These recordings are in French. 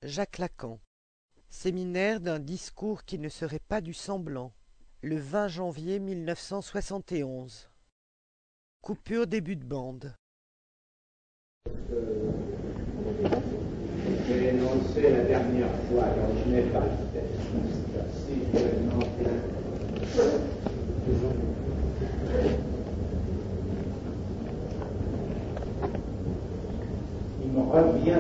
Jacques Lacan. Séminaire d'un discours qui ne serait pas du semblant. Le 20 janvier 1971. Coupure début de bande. J'ai énoncé la dernière fois, alors je n'ai pas le texte. Si je l'énonce il me revient.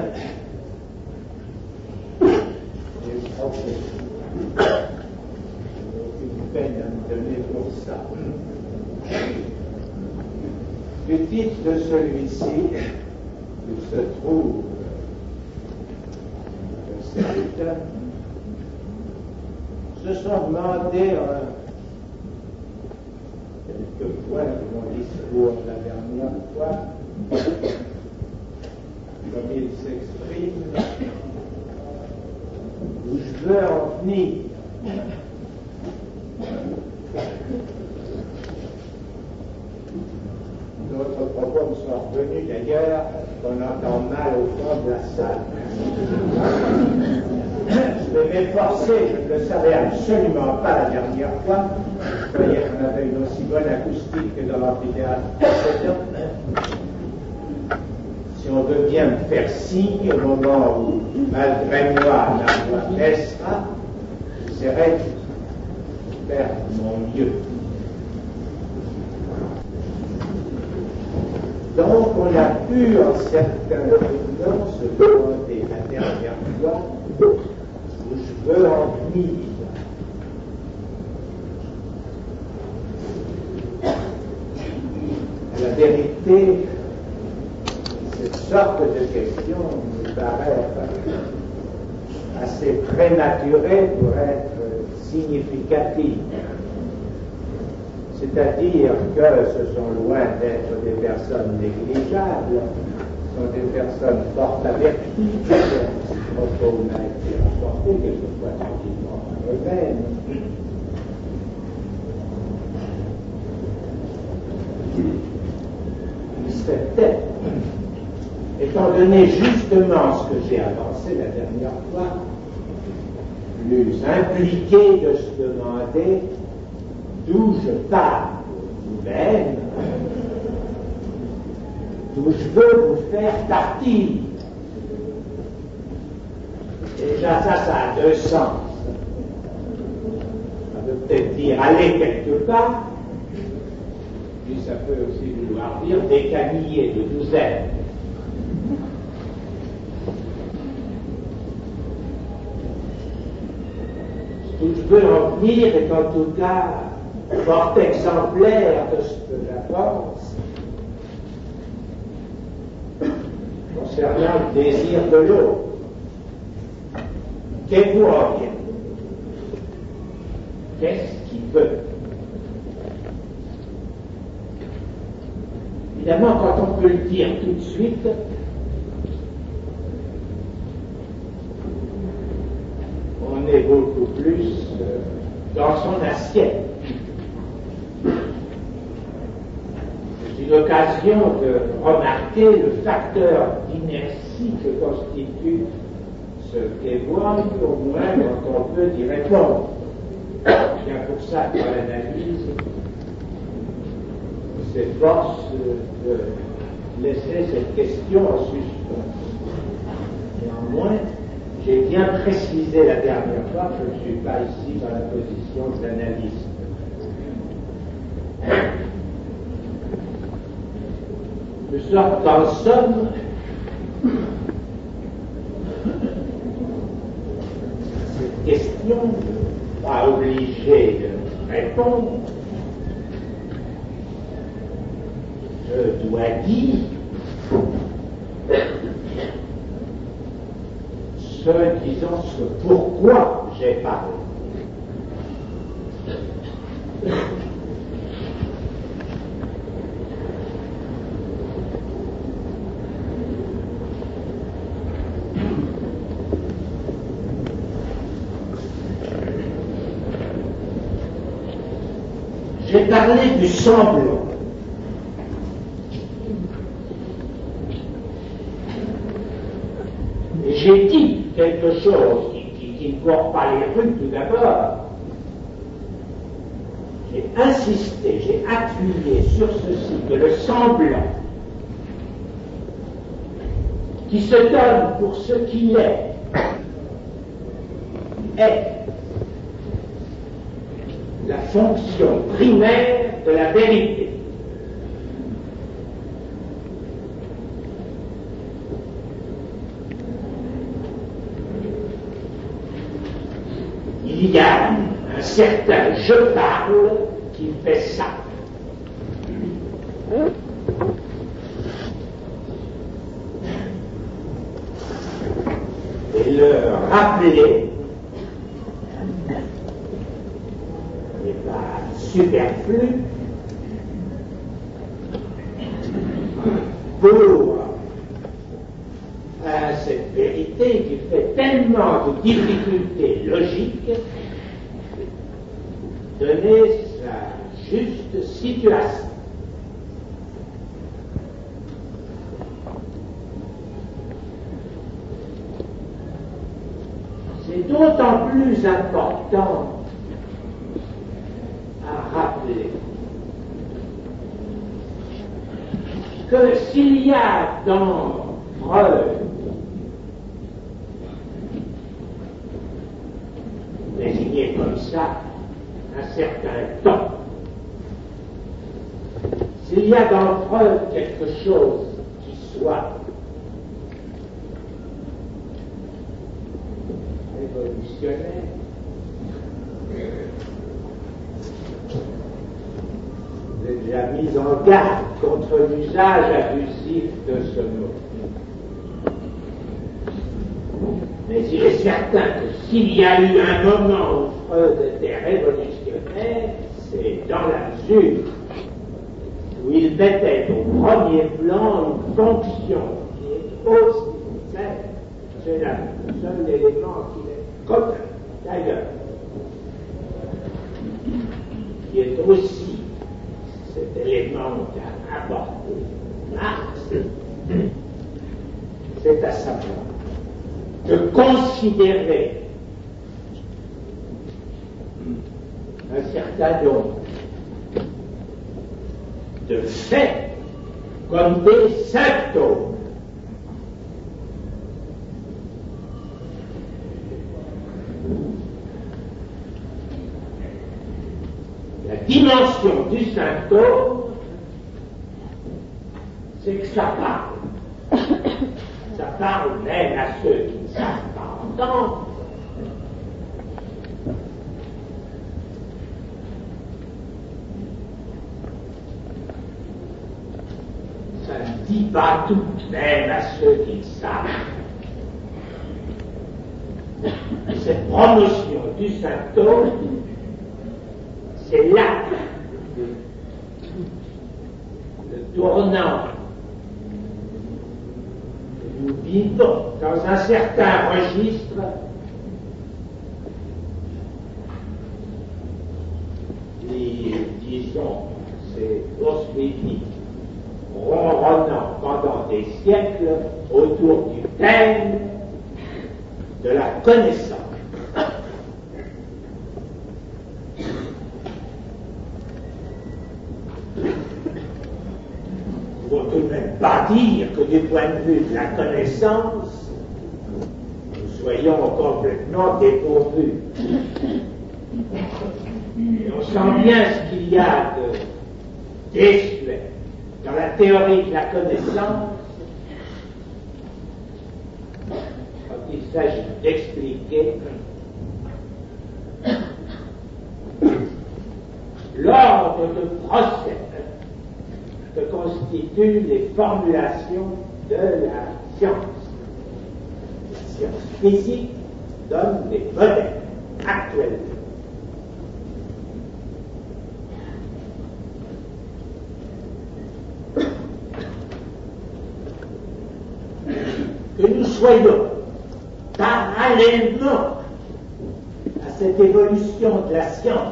J'ai aucune peine à me donner pour ça. Le titre de celui-ci, où se trouve certains, se sont demandé quelquefois dans mon discours la dernière fois, comme il s'exprime, où je veux en venir. D'autres propos me sont revenus d'ailleurs, qu'on entend mal au fond de la salle. Je vais m'efforcer, je ne le savais absolument pas la dernière fois. Je croyais qu'on avait une aussi bonne acoustique que dans l'amphithéâtre précédent. Si on veut bien me faire signe au moment où, malgré moi, la voix baissera, j'essaierai de faire mon mieux. Donc, on a pu, en certains moments, se demander la dernière fois où je veux en venir. À la vérité, cette sorte de question me paraît assez prématurée pour être significative. C'est-à-dire que ce sont loin d'être des personnes négligeables, ce sont des personnes fort averties, propos m'a été rapporté quelquefois tranquillement par eux-mêmes. Il serait peut-être, étant donné justement ce que j'ai avancé la dernière fois, plus impliqué de se demander d'où je pars vous-même, d'où je veux vous faire partir. Déjà, ça a deux sens. Ça veut peut-être dire aller quelque part, puis ça peut aussi vouloir dire décaniller de vous être. D'où je veux en venir est en tout cas fort exemplaire de ce que j'avance concernant le désir de l'autre. Qu'est-ce en vient? Qu'est-ce qu'il veut? Évidemment, quand on peut le dire tout de suite, on est beaucoup plus dans son assiette. C'est une occasion de remarquer le facteur d'inertie que constitue ce qu'évoque, au moins quand on peut y répondre. C'est bien pour ça que l'analyse s'efforce de laisser cette question en suspens. Néanmoins, j'ai bien précisé la dernière fois que je ne suis pas ici dans la position d'analyste. De sorte qu'en somme, cette question n'est pas obligée de répondre. Je dois dire disons ce pourquoi j'ai parlé. J'ai parlé du semblant. Et j'ai dit quelque chose qui ne court pas les rues tout d'abord. J'ai insisté, j'ai appuyé sur ceci, que le semblant qui se donne pour ce qu'il est la fonction primaire de la vérité. Il y a un certain je parle qui fait ça. Et le rappeler n'est pas superflu pour cette vérité qui fait tellement de difficultés logiques donner sa juste situation. C'est d'autant plus important à rappeler que s'il y a dans Freud désigné comme ça un certain temps, s'il y a dans Freud quelque chose qui soit révolutionnaire, vous êtes déjà mis en garde contre l'usage abusif de ce mot. Mais il est certain que s'il y a eu un moment où Freud était révolutionnaire, c'est dans la mesure où il mettait au premier plan une fonction qui est aussi celle, c'est le seul élément qui est commun, d'ailleurs, qui est aussi cet élément qu'a apporté Marx, c'est à savoir de considérer un certain nombre de faits comme des symptômes. La dimension du symptôme, c'est que ça parle. Ça parle même à ceux qui ne savent pas entendre. Ça ne dit pas tout, même à ceux qui le savent. Cette promotion du symptôme, c'est là le tournant que nous vivons dans un certain registre qui, disons, s'est poursuivi ronronnant pendant des siècles autour du thème de la connaissance. Il ne faut tout de même pas dire que du point de vue de la connaissance, nous soyons complètement dépourvus. Et on sent bien ce qu'il y a de désuet dans la théorie de la connaissance quand il s'agit d'expliquer l'ordre de procès que constituent les formulations de la science. La science physique donne des modèles actuels. Que nous soyons parallèlement à cette évolution de la science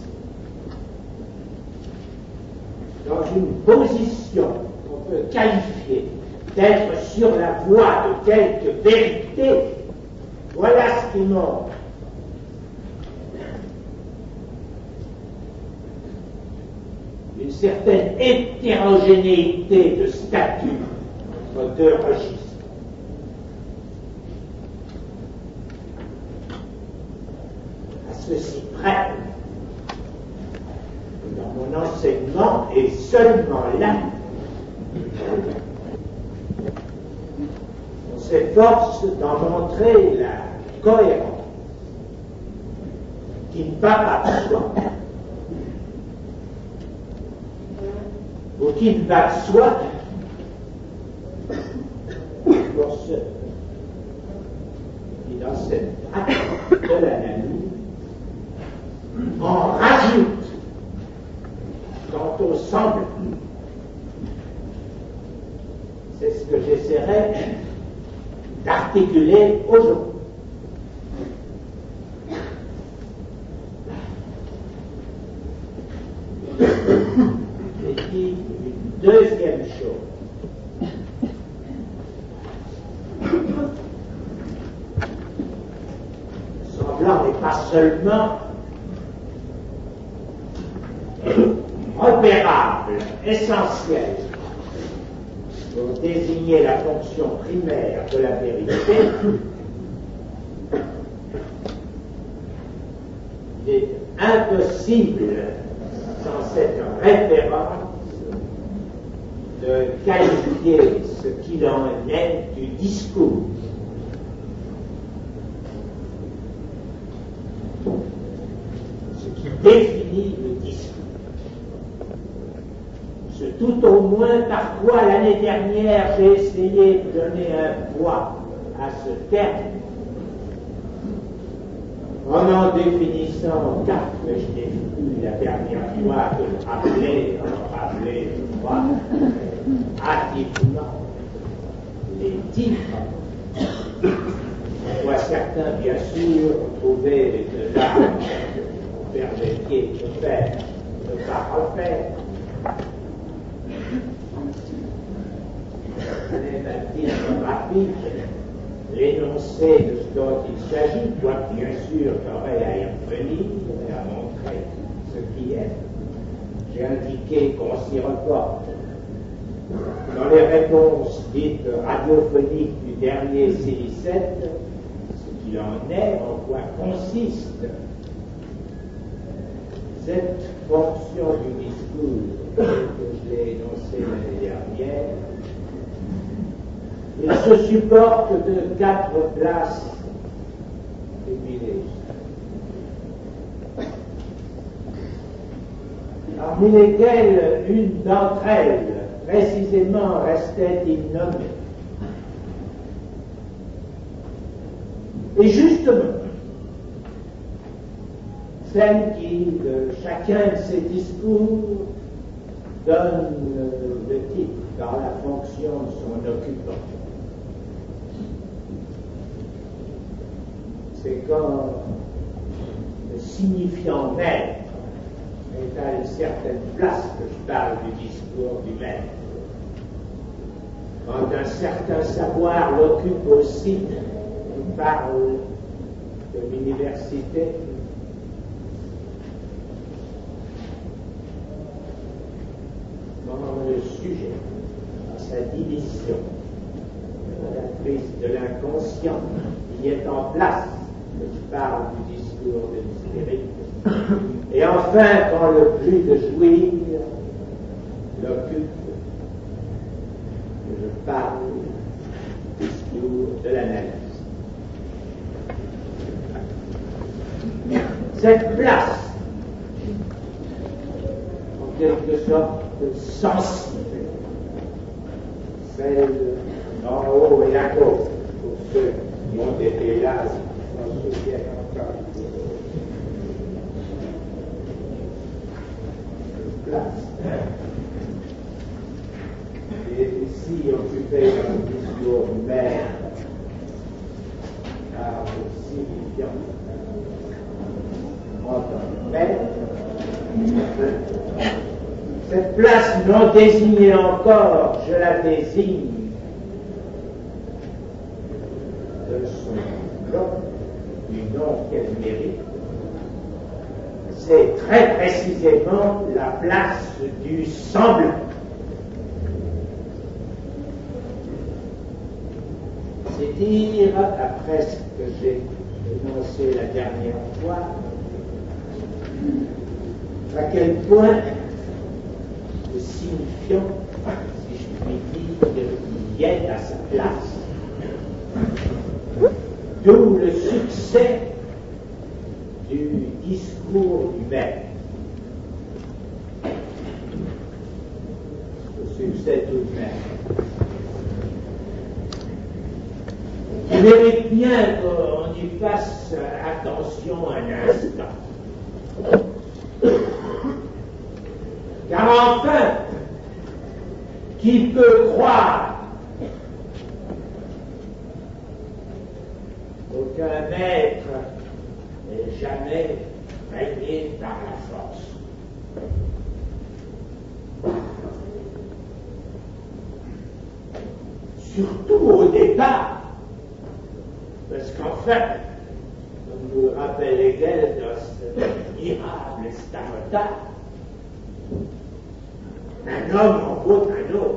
dans une position qu'on peut qualifier d'être sur la voie de quelque vérité, instrument. Une certaine hétérogénéité de statut entre deux registres. À ceci près, dans mon enseignement, et seulement là, on s'efforce d'en montrer la cohérence, qui ne va pas de soi, ou qui ne va de soi pour ceux qui, dans cette pratique de l'analyse, en rajoutent quant au semble. C'est ce que j'essaierai d'articuler aujourd'hui. J'ai dit une deuxième chose. Le semblant n'est pas seulement repérable, essentiel, pour désigner la fonction primaire de la vérité. Il est impossible, sans cette référence, de qualifier ce qu'il en est du discours. Ce qui définit le discours. Ce tout au moins par quoi l'année dernière j'ai essayé de donner un poids à ce terme, en définissant quatre que je n'ai vu la dernière fois que je rappelais, je crois, hâtivement les titres. On voit certains, bien sûr, trouver de là, on permettait de faire, de ne pas refaire. Un titre rapide, l'énoncé de ce dont il s'agit, doit bien sûr t'aurais à y revenir et à montrer ce qui est. J'ai indiqué qu'on s'y reporte. Dans les réponses dites radiophoniques du dernier CI7, ce qu'il en est, en quoi consiste cette fonction du discours que je l'ai énoncé l'année dernière. Il se supporte de 4 places féminines, parmi lesquelles une d'entre elles, précisément, restait innommée. Et justement, celle qui, de chacun de ses discours, donne le titre par la fonction de son occupant. C'est quand le signifiant maître est à une certaine place que je parle du discours du maître. Quand un certain savoir l'occupe aussi, on parle de l'université. Quand le sujet, à sa division, la prise de l'inconscient, il est en place. Je parle du discours de l'hystérique. Et enfin, quand le plus de jouir l'occupe, je parle du discours de l'analyse. Cette place, en quelque sorte sensible, celle en haut et à gauche, pour ceux qui ont été là, et ici occupé dans le discours mère par le signifiant en tant que mère. Cette place non désignée encore, je la désigne de son bloc qu'elle mérite, c'est très précisément la place du semblant. C'est dire, après ce que j'ai énoncé la dernière fois, à quel point le signifiant, si je puis dire, y est à sa place. D'où le succès du discours du maître. Le succès tout de même. Il mérite bien qu'on y fasse attention un instant. Car enfin, qui peut croire qu'aucun maître n'ait jamais régné par la force? Surtout au départ, parce qu'enfin, comme nous le rappelle Hegel dans ce mirable Stamata, un homme en vaut un autre.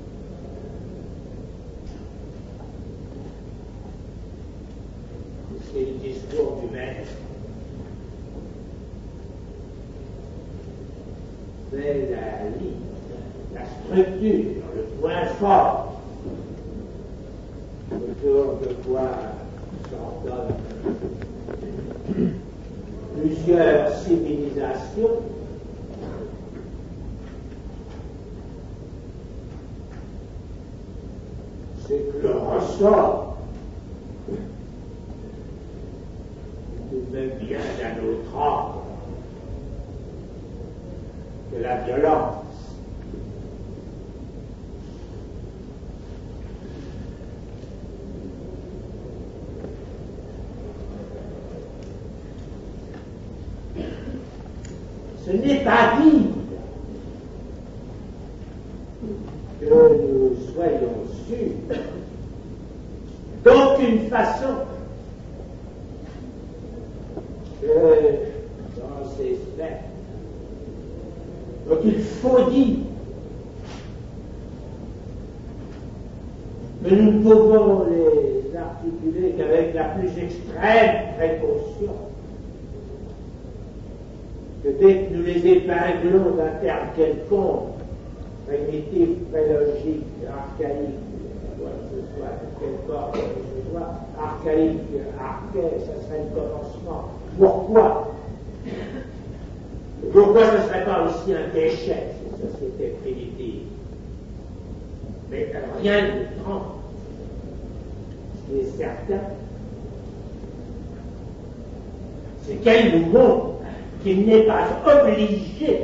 C'est le discours du maître. C'est la ligne, la structure, le point fort autour de quoi s'ordonnent plusieurs civilisations. C'est que le ressort tout de même bien d'un autre ordre que la violence. Ce n'est pas dire que nous soyons sûrs d'aucune façon que dans ces sphères, donc il faut dire que nous ne pouvons les articuler qu'avec la plus extrême précaution, que dès que nous les épinglons d'un terme quelconque, primitif, prélogique, archaïque, quoi que ce soit, de quel corps que ce soit, archaïque, archaïque, ça serait le commencement. Pourquoi? Pourquoi ce ne serait pas aussi un déchet, ces sociétés primitives? Mais rien ne trompe. Ce qui est certain, c'est qu'elle nous montre qu'il n'est pas obligé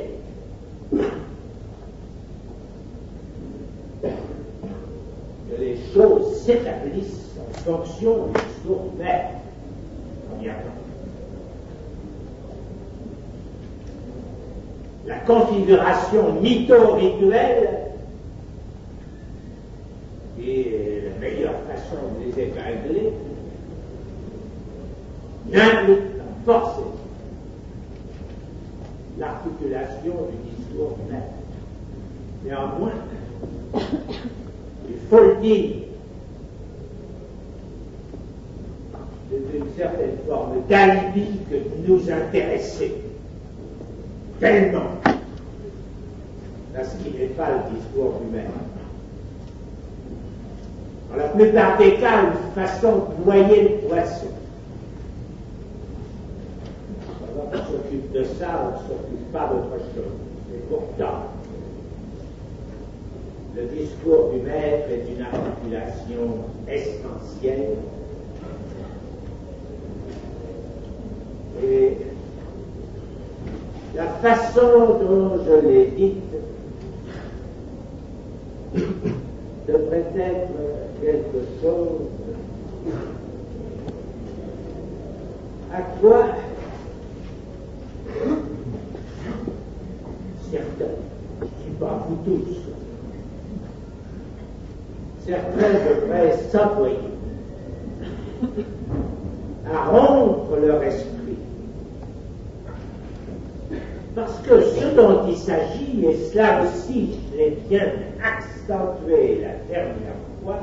que les choses s'établissent en fonction du discours maître, premièrement. La configuration mytho-rituelle, qui est la meilleure façon de les épingler, n'implique pas forcément l'articulation du discours du maître. Néanmoins, il faut le dire, c'est une certaine forme d'alibi que nous intéresser tellement à ce qui n'est pas le discours du maître. Dans la plupart des cas, une façon de noyer le poisson. On s'occupe de ça, on ne s'occupe pas d'autre chose. Et pourtant, le discours du maître est une articulation essentielle. Et la façon dont je l'ai dite devrait être quelque chose à quoi certains, je ne dis pas vous tous, certains devraient s'employer à rompre le leur esprit. Parce que ce dont il s'agit, et cela aussi je l'ai bien accentué la dernière fois,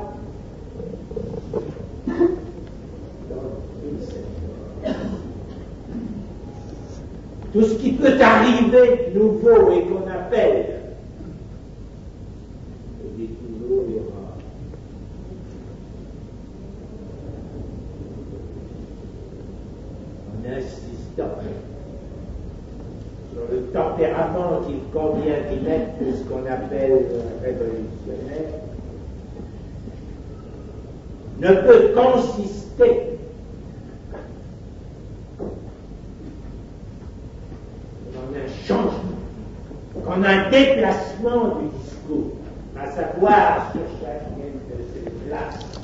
tout ce qui peut arriver de nouveau et qu'on appelle, je dis toujours, il y aura en insistant sur le tempérament qu'il convient d'y mettre de ce qu'on appelle révolutionnaire, ne peut consister en un changement, en un déplacement du discours, à savoir sur chacune de ces places,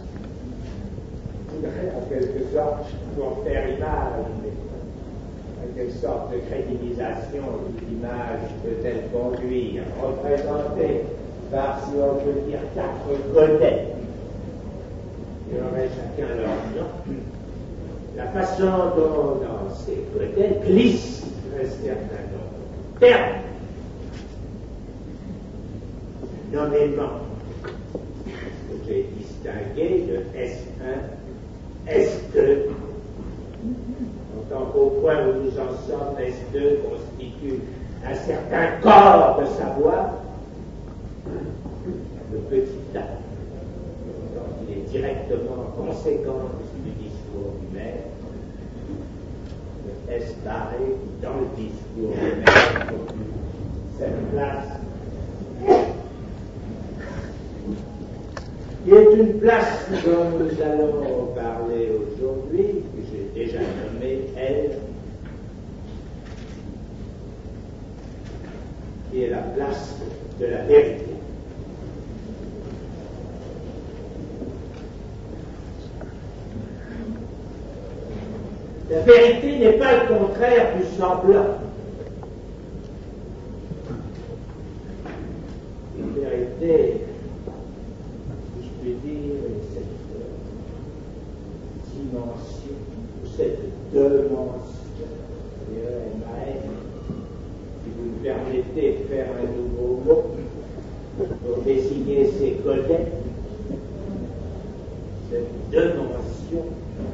en quelque sorte, pour faire image, à quelle sorte de crédibilisation l'image peut-elle conduire, représentée par, si on peut dire, 4 godets. Il y aurait chacun leur nom. La façon dont dans ces godets glissent un certain nombre de termes, nommément que j'ai distingué de S1, S2. En tant qu'au point où nous en sommes, S2 constitue un certain corps de savoir, le petit A. Donc il est directement conséquence du discours du maître. Le S barré dans le discours du maître occupe cette place, qui est une place dont nous allons parler aujourd'hui, que j'ai déjà nommée elle, qui est la place de la vérité. La vérité n'est pas le contraire du semblant. La vérité, si je puis dire, est cette dimension, ou cette dimension, si vous me permettez de faire un nouveau mot pour désigner ces godets, cette dimension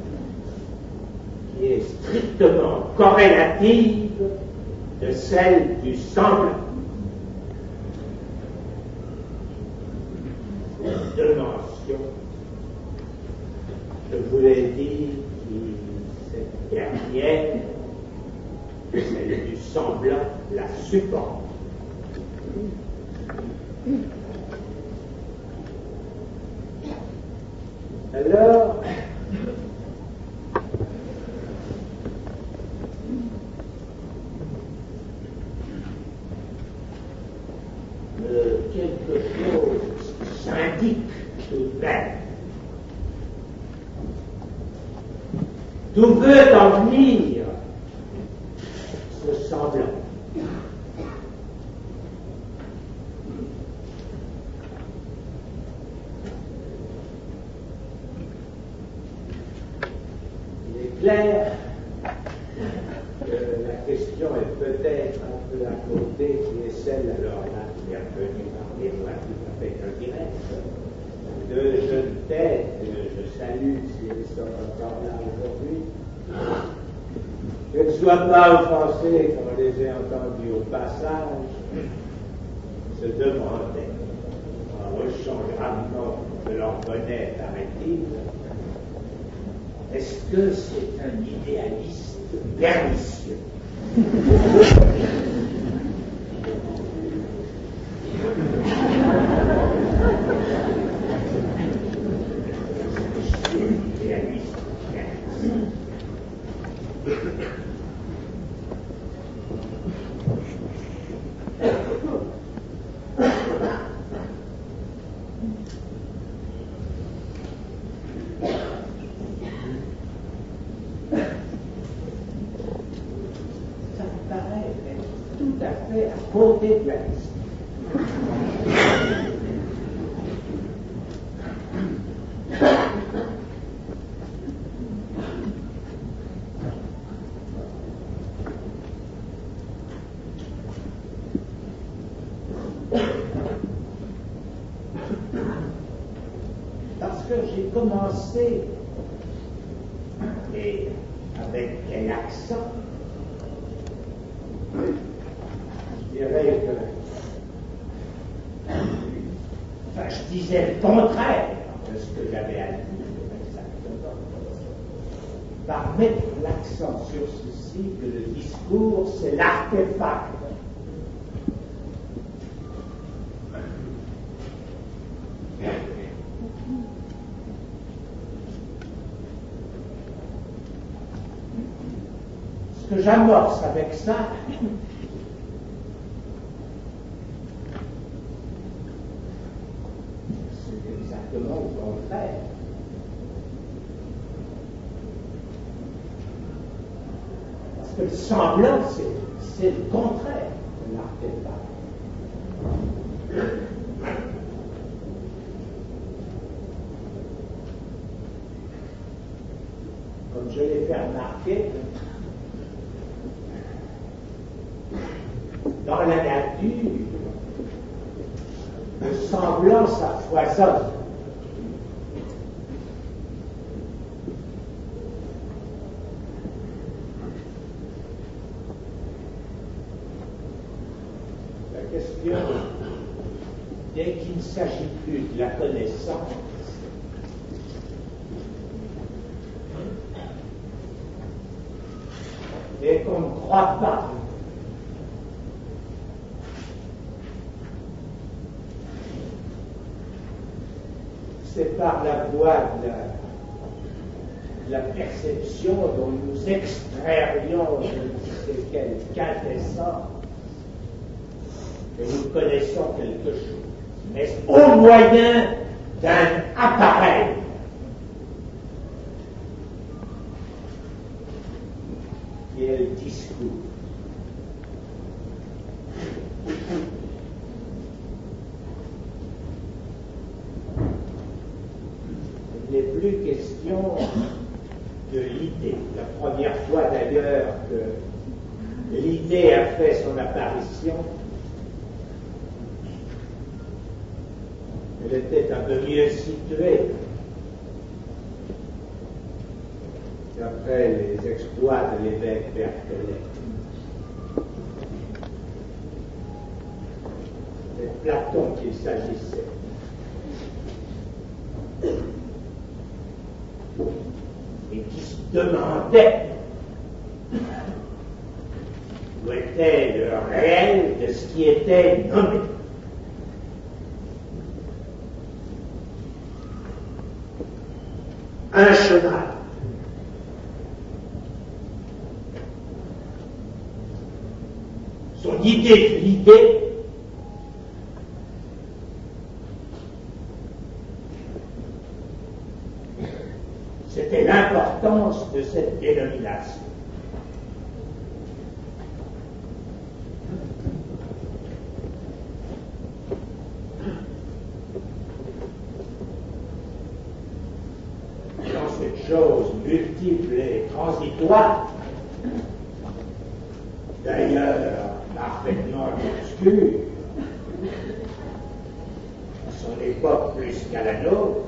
qui est strictement corrélative de celle du semblant. Cette dimension, je vous l'ai dit, cette dernière, celle du semblant, la supporte. Alors, quelque chose s'indique tout de même. D'où veut en venir ce semblant? Il est clair que la question est peut-être un peu à côté, qui est celle, alors là, qui est revenue par des voies tout à fait indirectes, de jeunes têtes, je salue si elles sont encore là aujourd'hui, qu'elles ne soient pas offensées, comme on les a entendues au passage, se demandaient, en hochant gravement de leur bonnet, paraît-il, est-ce que c'est un idéaliste pernicieux? Côté de la liste. que j'ai commencé, et avec quel accent, je dirais que, enfin, je disais le contraire de ce que j'avais à dire exactement, par mettre l'accent sur ceci que le discours, c'est l'artefact. Ce que j'amorce avec ça, c'est exactement au contraire. Parce que le semblant, c'est le contraire de l'artefact. Comme je l'ai fait remarquer, dans la nature, le semblant, ça foisonne. La question, dès qu'il ne s'agit plus de la connaissance, et qu'on ne croit pas c'est par la voie de la perception dont nous extrairions je ne sais quelle quintessence que nous connaissons quelque chose, mais au moyen d'un appareil qui est le discours. Il n'est plus question de l'idée. La première fois d'ailleurs que l'idée a fait son apparition, elle était un peu mieux située qu'après les exploits de l'évêque Berthelet. C'est de Platon qu'il s'agissait. Et qui se demandait où était le réel de ce qui était nommé. Un cheval. Son idée de l'idée, c'était l'importance de cette dénomination. Dans cette chose multiple et transitoire, d'ailleurs parfaitement obscure, à son époque plus qu'à la nôtre,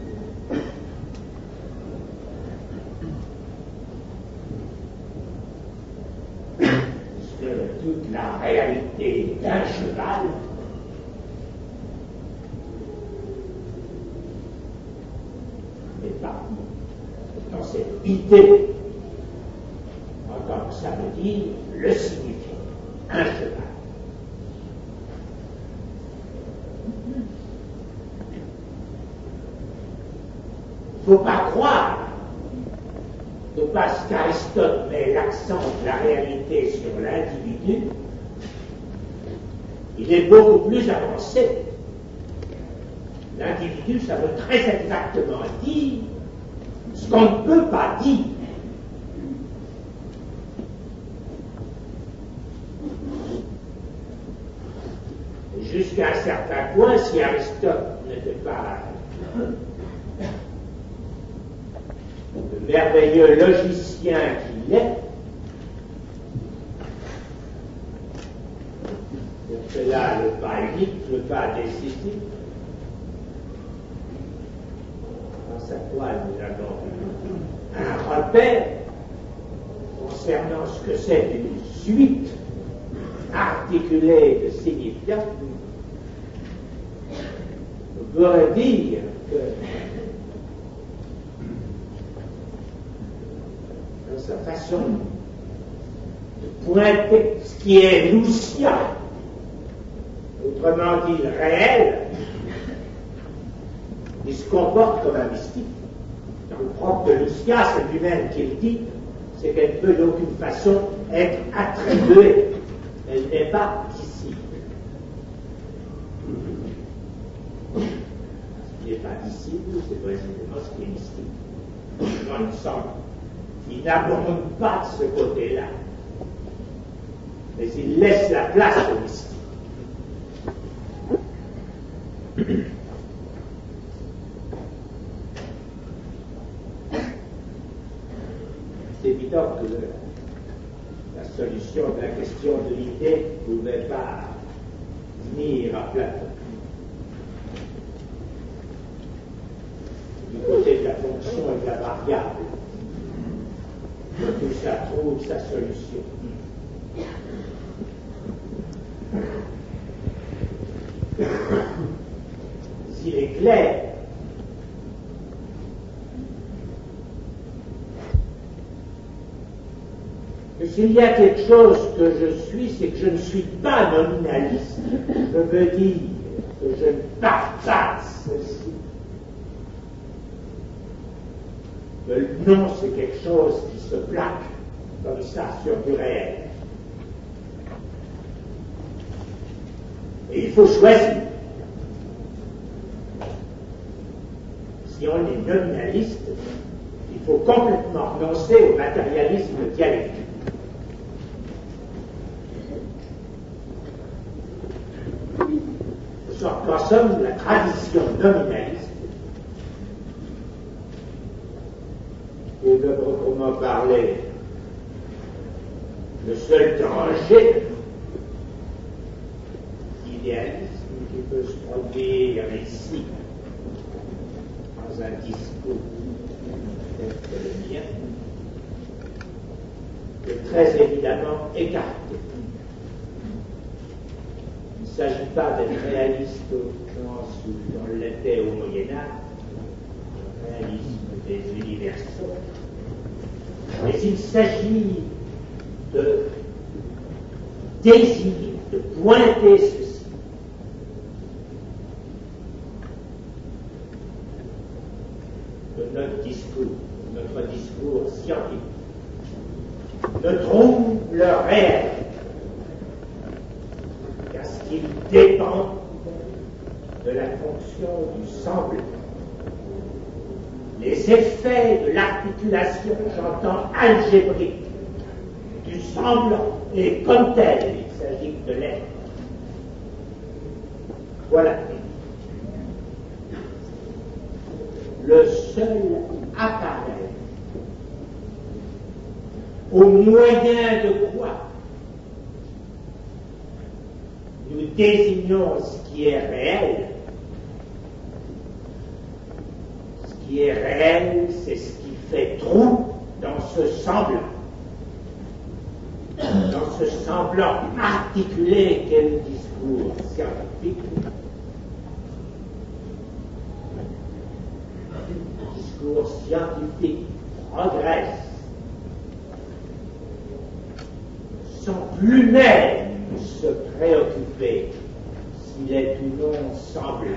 toute la réalité d'un cheval n'est pas dans cette idée en tant que ça veut dire le signifiant, un cheval. Il ne faut pas croire parce qu'Aristote met l'accent de la réalité sur l'individu, il est beaucoup plus avancé. L'individu, ça veut très exactement dire ce qu'on ne peut pas dire. Jusqu'à un certain point, si Aristote n'était pas le merveilleux logicien qu'il est, c'est là le pas unique, le pas décisif, dans sa toile, nous avons un repère concernant ce que c'est une suite articulée de signifiants. On pourrait dire que dans sa façon de pointer ce qui est Lucia, autrement dit le réel, il se comporte comme un mystique. Dans le propre de Lucia, c'est lui-même qui le dit, c'est qu'elle ne peut d'aucune façon être attribuée. Elle n'est pas visible. Ce qui n'est pas visible, c'est précisément ce qui est mystique. Dans le sens, il n'abonde pas de ce côté-là, mais il laisse la place au mystique. C'est évident que la solution de la question de l'idée ne pouvait pas venir à Platon. Du côté de la fonction et de la variable, tout ça trouve sa solution. S'il est clair que s'il y a quelque chose que je suis, c'est que je ne suis pas nominaliste. Je veux dire que je ne partage ceci. Le nom, c'est quelque chose qui se plaque comme ça sur du réel. Et il faut choisir. Si on est nominaliste, il faut complètement renoncer au matérialisme dialectique. De sorte qu'en somme, la tradition nominaliste, et de proprement parler, le seul danger d'idéalisme qui peut se produire ici, dans un discours tel que le mien, est très évidemment écarté. Il ne s'agit pas d'être réaliste au sens où on l'était au Moyen-Âge, le réalisme des universaux, mais il s'agit de désigner, de pointer ceci. Que notre discours scientifique, ne trouve le réel qu'à ce qu'il dépend de la fonction du semblant. Les effets de l'articulation, j'entends algébrique, du semblant, et comme tel, il s'agit de l'être. Voilà. Le seul appareil au moyen de quoi nous désignons ce qui est réel. Ce qui est réel, c'est ce qui fait trou dans ce semblant. Dans ce semblant articulé qu'est le discours scientifique. Le discours scientifique progresse sans plus même se préoccuper s'il est ou non semblant.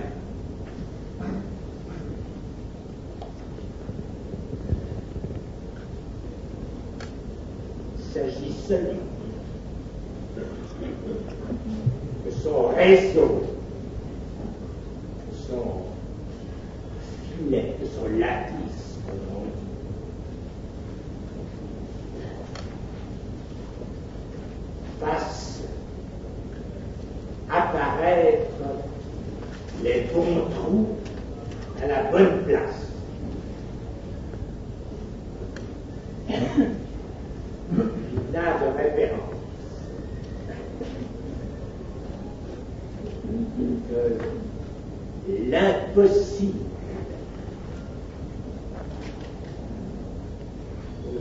Il s'agit seulement de son réseau, de son filet, de son lattice, comme on dit. Fasse apparaître les bons trous à la bonne place. Il n'a de référence que l'impossible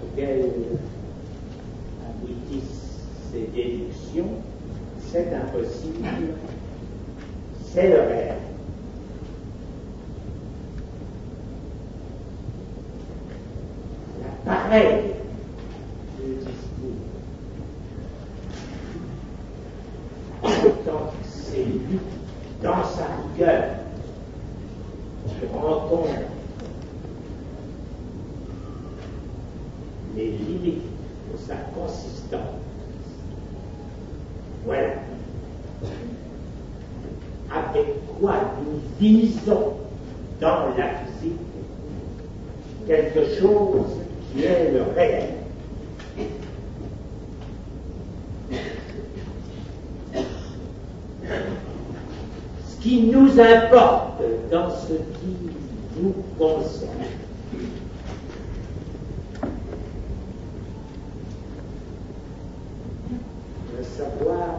auquel aboutissent ces déductions, c'est impossible, c'est le réel. L'appareil du discours, quand c'est lui, dans sa rigueur, qui rencontre les limites de sa consistance. Voilà. Avec quoi nous visons dans la physique quelque chose qui est le réel. Ce qui nous importe dans ce qui nous concerne, de savoir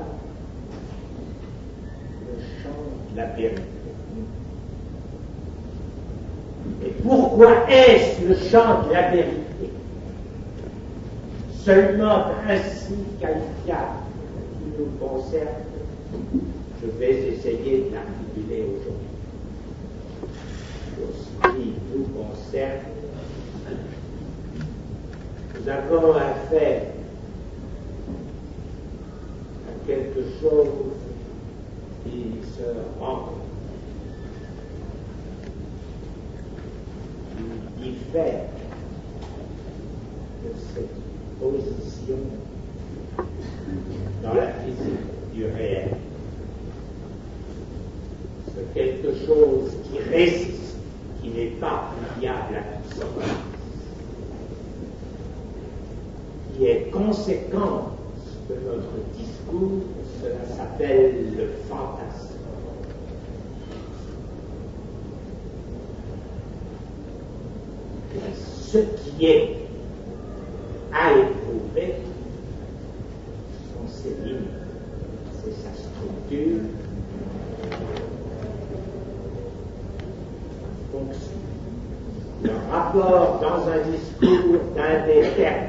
le champ de la vérité. Et pourquoi est-ce le champ de la vérité? Seulement ainsi qualifiable qui nous concerne, je vais essayer de l'articuler aujourd'hui. Pour ce qui nous concerne, nous avons affaire à quelque chose qui se rencontre, qui diffère de cette position dans la physique du réel. C'est quelque chose qui résiste, qui n'est pas pliable à puissance, qui est conséquence de notre discours, cela s'appelle le fantasme. Ce qui est à éprouver sont ses limites, c'est sa structure, fonction. Le rapport dans un discours d'un des termes,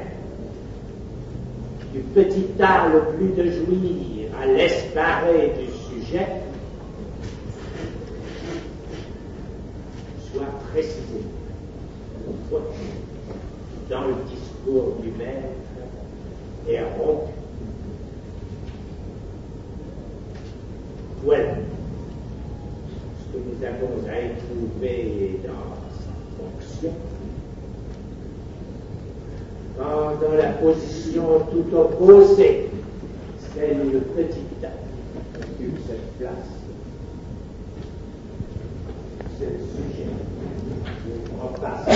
du petit art le plus de jouir à l'esparé du sujet, soit précisé dans le discours du maître et rompu. Voilà ce que nous avons à éprouver dans sa fonction. Quand dans la position tout opposée, celle où le petit tas occupe cette place, c'est le sujet qui en passe.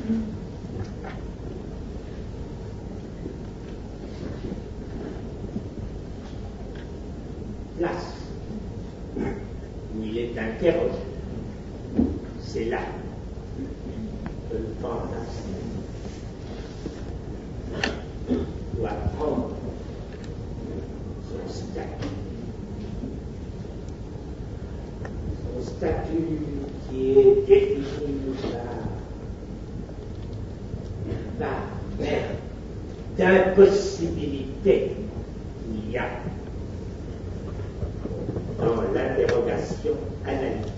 Place où il est interrogé. C'est là que le fantasme doit prendre son statut. Son statut qui est défini par d'impossibilité qu'il y a dans l'interrogation analytique.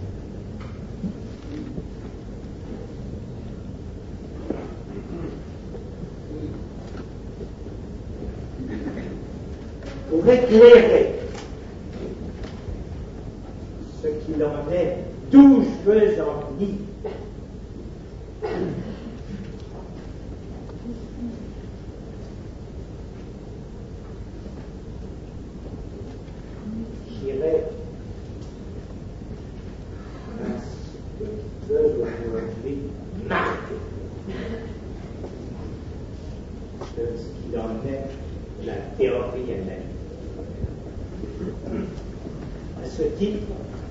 Pour éclairer ce qu'il en est, d'où je veux en venir, j'irai à ce que je veux aujourd'hui marquer de ce qu'il en est de la théorie elle-même. À ce titre,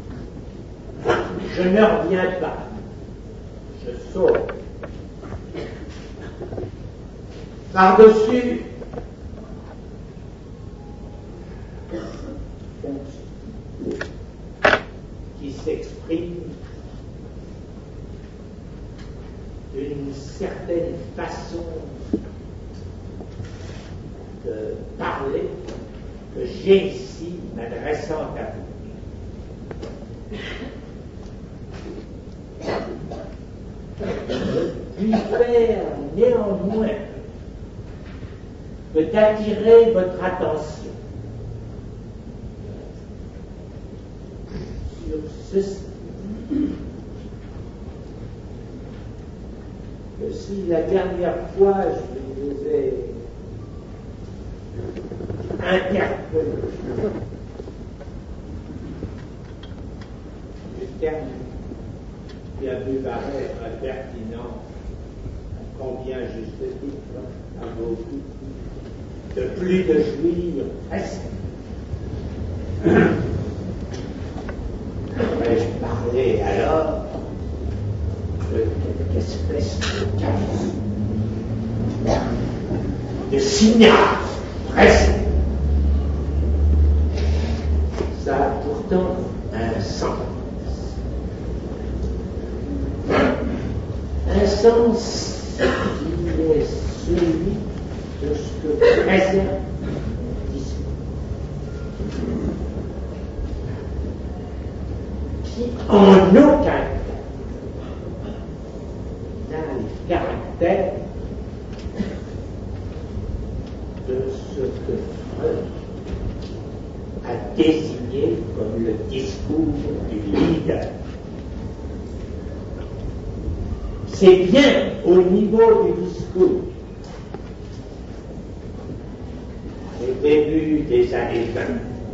je ne reviens pas, je saute par-dessus fonction qui s'exprime d'une certaine façon parler que j'ai ici m'adressant à vous. Je puis faire néanmoins que d'attirer votre attention sur ceci. Que si la dernière fois je vous ai interpellé, je termine, qui a pu paraître impertinent, à combien juste titre, à beaucoup, de plus de jouir presque. Pourrais-je parler alors de quelque espèce de signal presque? Ça a pourtant un sens. Un sens qui est celui de ce que préserve l'histoire, qui en aucun cas n'a le caractère de ce que Freud a désigné comme le discours du leader. C'est bien au niveau du discours, au début des années 20,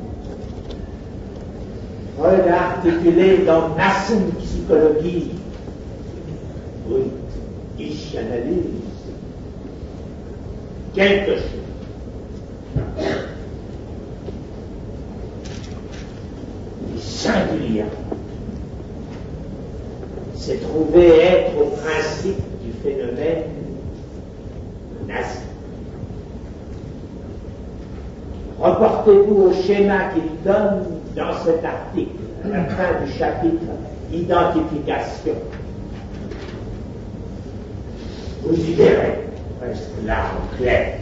Freud a articulé dans Massenpsychologie und Psychanalyse quelque chose de singulier. C'est trouvé être au principe du phénomène nazi. Reportez-vous au schéma qu'il donne dans cet article, à la fin du chapitre Identification. Vous y verrez, presque là en clair,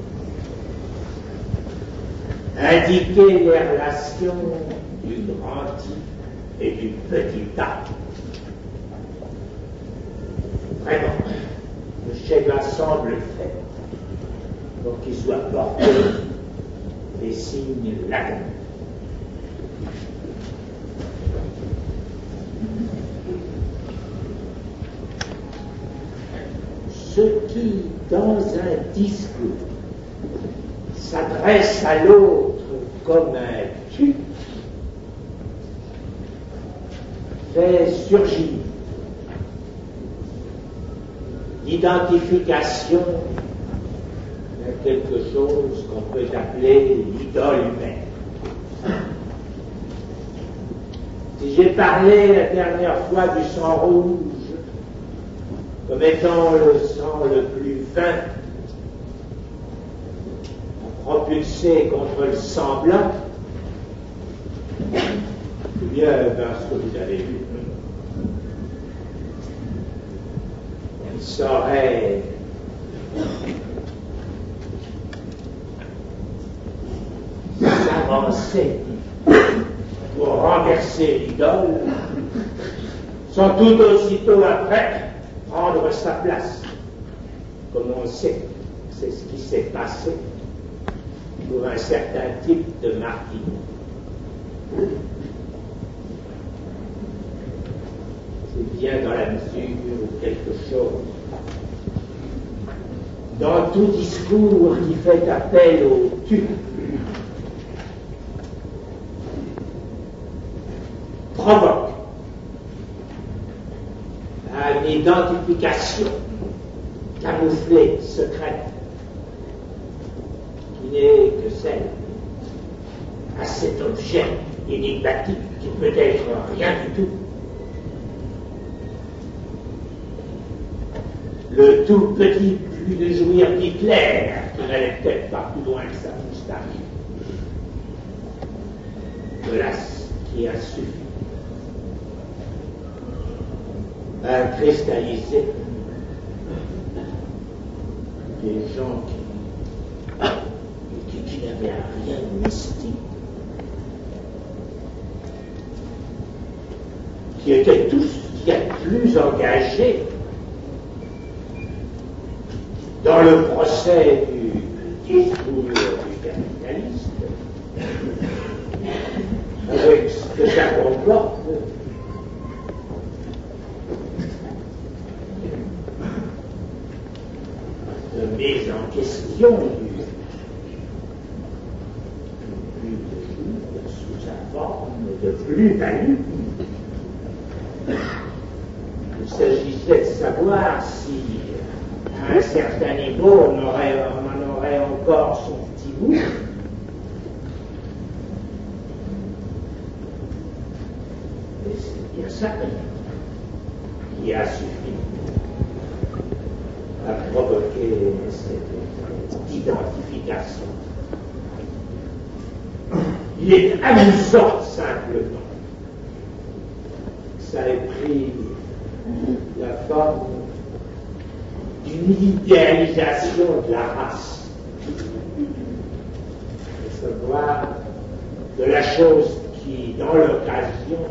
indiquer les relations du grand I et du petit A. Vraiment, le schéma semble fait pour qu'il soit porté des signes latins. Ce qui, dans un discours, s'adresse à l'autre comme un tu, fait surgir l'identification de quelque chose qu'on peut appeler l'idole humaine. Si j'ai parlé la dernière fois du sang rouge comme étant le sang le plus fin, propulsé contre le sang blanc, c'est bien dans ce que vous avez vu. Il saurait s'avancer pour renverser l'idole, sans tout aussitôt après prendre sa place. Comme on sait, c'est ce qui s'est passé pour un certain type de martyr. C'est bien dans la mesure où quelque chose, dans tout discours qui fait appel au tu, provoque une identification camouflée, secrète, qui n'est que celle à cet objet énigmatique qui peut être rien du tout. Le tout petit plus de jouir d'Hitler qui n'allait peut-être pas plus loin que sa moustache. Glace qui a suffi à cristalliser des gens qui n'y avait rien de mystique, qui étaient tous ce qu'il y a de plus engagés dans le procès du discours du capitaliste, avec ce que ça comporte. De mise en question sous sa forme de plus-value. Il s'agissait de savoir si, à un certain niveau, on en aurait encore son petit bout. Et c'est bien ça qui a suffi à provoquer cette identification. Il est amusant simplement que ça ait pris la forme d'une idéalisation de la race, à savoir de la chose qui, dans l'occasion,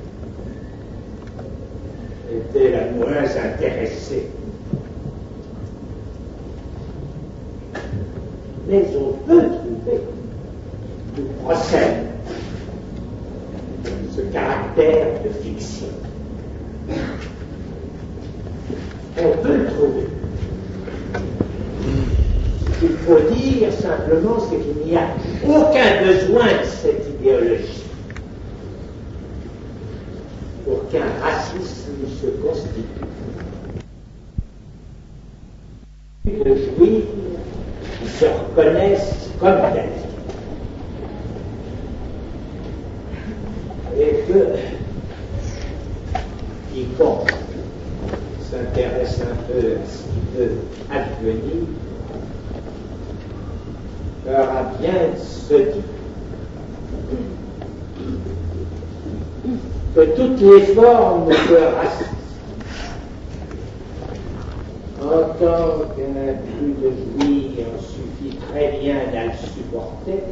était la moins intéressée. Mais on peut trouver du procès ce caractère de fiction. On peut le trouver. Ce qu'il faut dire simplement, c'est qu'il n'y a aucun besoin de cette idéologie pour qu'un racisme se constitue. De juifs qui se reconnaissent comme tels. Et que quiconque s'intéresse un peu à ce qui peut advenir fera bien de se dire que toutes les formes de racisme, en tant qu'un plus de jouir suffit très bien à le supporter,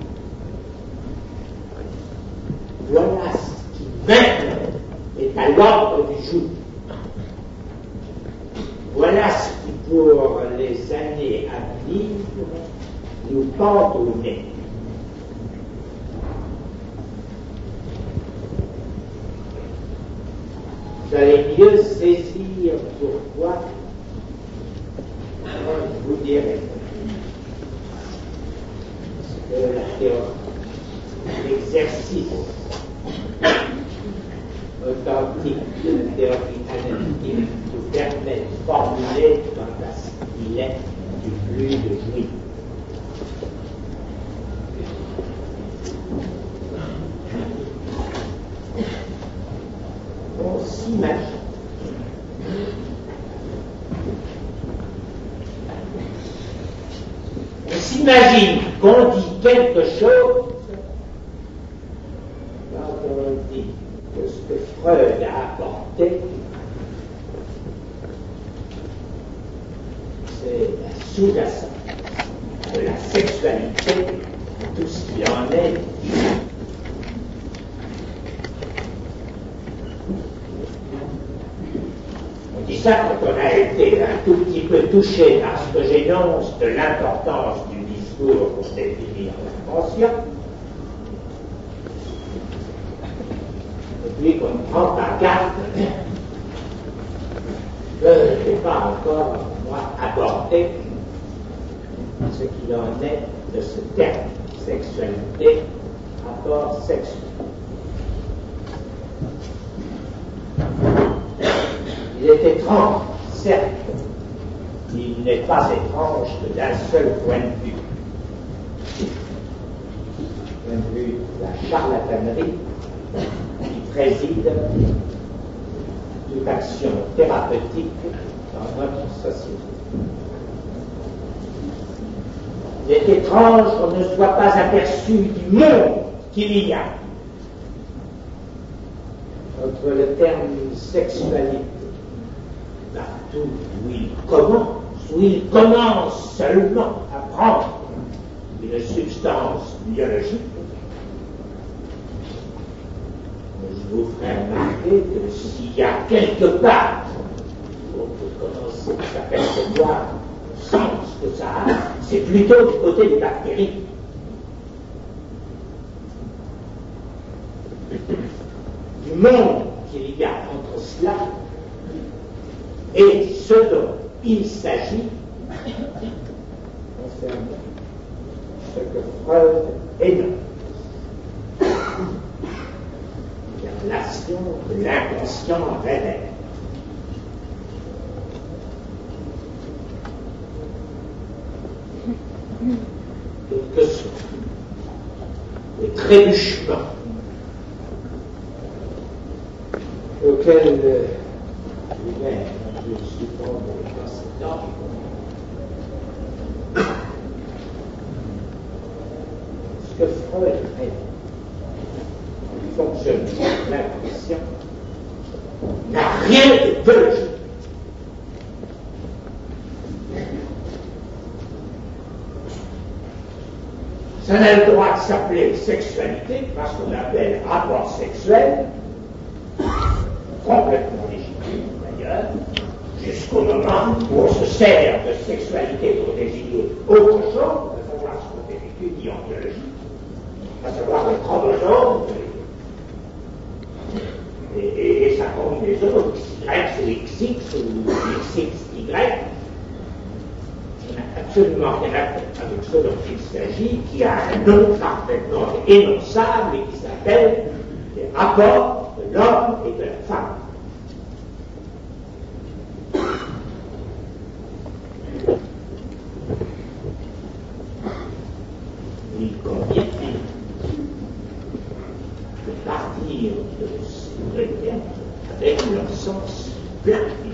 voilà ce qui maintenant est à l'ordre du jour. Voilà ce qui, pour les années à venir, nous pend au nez. Vous allez mieux saisir pourquoi, je vous dirai. Parce que la théorie, l'exercice authentique de la théorie analytique nous permet de formuler quant à ce qu'il est du plus de juif. On s'imagine qu'on dit quelque chose quand on dit que ce que Freud a apporté, c'est la sous-jacence de la sexualité, tout ce qui en est. On dit ça quand on a été un tout petit peu touché par ce que j'énonce de l'importance du discours pour définir l'inconscient, et puis qu'on ne prend pas garde que je n'ai pas encore, moi, abordé ce qu'il en est de ce terme, sexualité, rapport sexuel. Il est étrange, certes, il n'est pas étrange que d'un seul point de vue. Point de vue de la charlatanerie qui préside toute action thérapeutique dans notre société. Il est étrange qu'on ne soit pas aperçu du monde qu'il y a entre le terme sexualité, partout où il commence seulement à prendre une substance biologique, je vous ferai remarquer que s'il y a quelque part, pour commencer à s'apercevoir le sens que ça a, c'est plutôt du côté des bactéries. Du monde qu'il y a entre cela et ce dont il s'agit concernant ce que Freud énonce. La relation que l'inconscient révèle. Quelque chose, les trébuchements auxquels lui-même je suis pour les précédents, ce que Freud révèle du fonctionnement de l'inconscient n'a rien de biologique. Ça n'a le droit de s'appeler sexualité, parce qu'on appelle rapport sexuel, complètement légitime d'ailleurs, jusqu'au moment où on se sert de sexualité pour désigner autre chose, à savoir ce qu'on étudie en biologie, à savoir les chromosomes, et sa combinaison XY ou XX ou XXY, absolument rien à faire avec ce dont il s'agit, qui a un nom parfaitement énonçable et qui s'appelle les rapports de l'homme et de la femme. Il convient de partir de ces requêtes avec leur sens plein.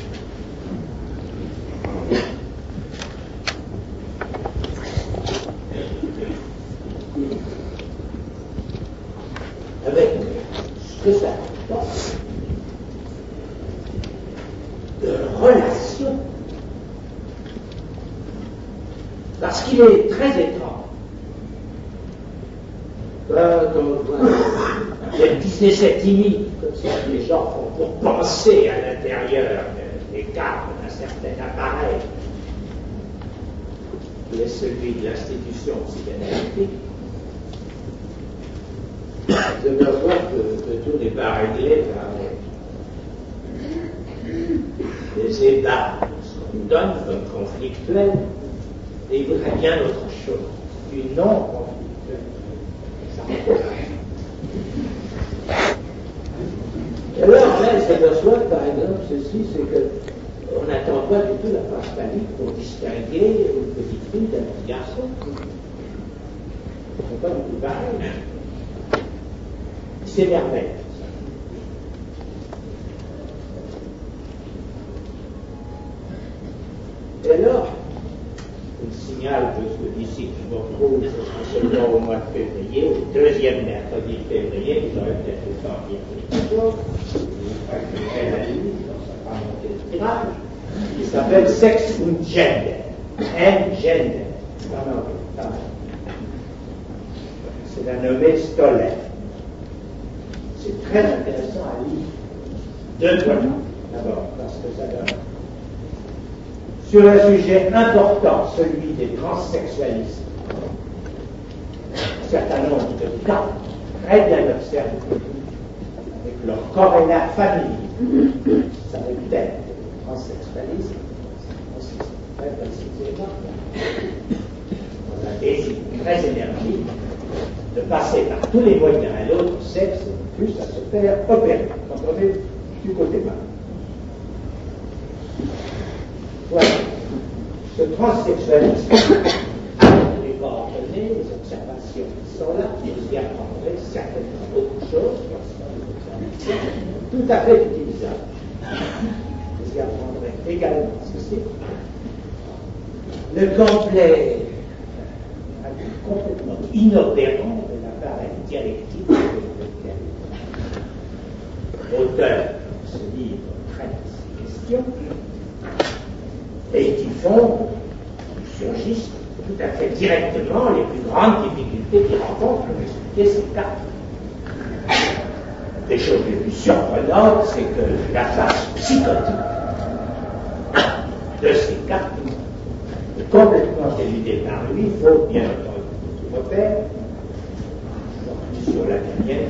Avec ce que ça apporte de relation. Parce qu'il est très étrange. Quand on voit les petits essais timides, comme ça, que les gens font pour penser à l'intérieur des cadres d'un certain appareil, qui est celui de l'institution psychanalytique, je me vois que tout n'est pas réglé par les ébats, ce qu'on nous donne comme conflictuel, et il voudrait bien autre chose, du non-conflictuel. Et alors, là, il s'aperçoit que, par exemple, ceci, c'est qu'on n'attend pas du tout la phase panique pour distinguer une petite fille d'un petit garçon. Ils ne sont pas du tout pareils. C'est merveilleux. Et alors, il signale que d'ici que je me retrouve, ce sera seulement au mois de février, au deuxième mercredi de février, vous aurez peut-être le temps de lire quelque chose, vous facturez la ligne, ça ne va pas monter le tirage, il s'appelle Sex und Gender. Gender. C'est la nommée Stoller. C'est très intéressant à lire. Deux points. D'abord, parce que ça donne. Sur un sujet important, celui des transsexualistes, un certain nombre de cas très bien observés avec leur corrélat familier, ça veut dire le transsexualisme, consiste très précisément dans un désir très énergique de passer par tous les moyens à l'autre sexe, plus à se faire opérer, quand on est du côté mal. Voilà. Ce transsexualisme, les coordonnées, les observations qui sont là, vous y apprendrez certainement beaucoup de choses, tout à fait utilisables. Vous y apprendrez également ceci. Le complet complètement inopérant de l'appareil dialectique de l'auteur de ce livre traite ces questions et qui font, surgissent tout à fait directement les plus grandes difficultés qu'il rencontre pour expliquer ces cartes. Les choses les plus surprenantes, c'est que la face psychotique de ces cartes est complètement éludée par lui, faute bien entendu de repères, sur la lumière,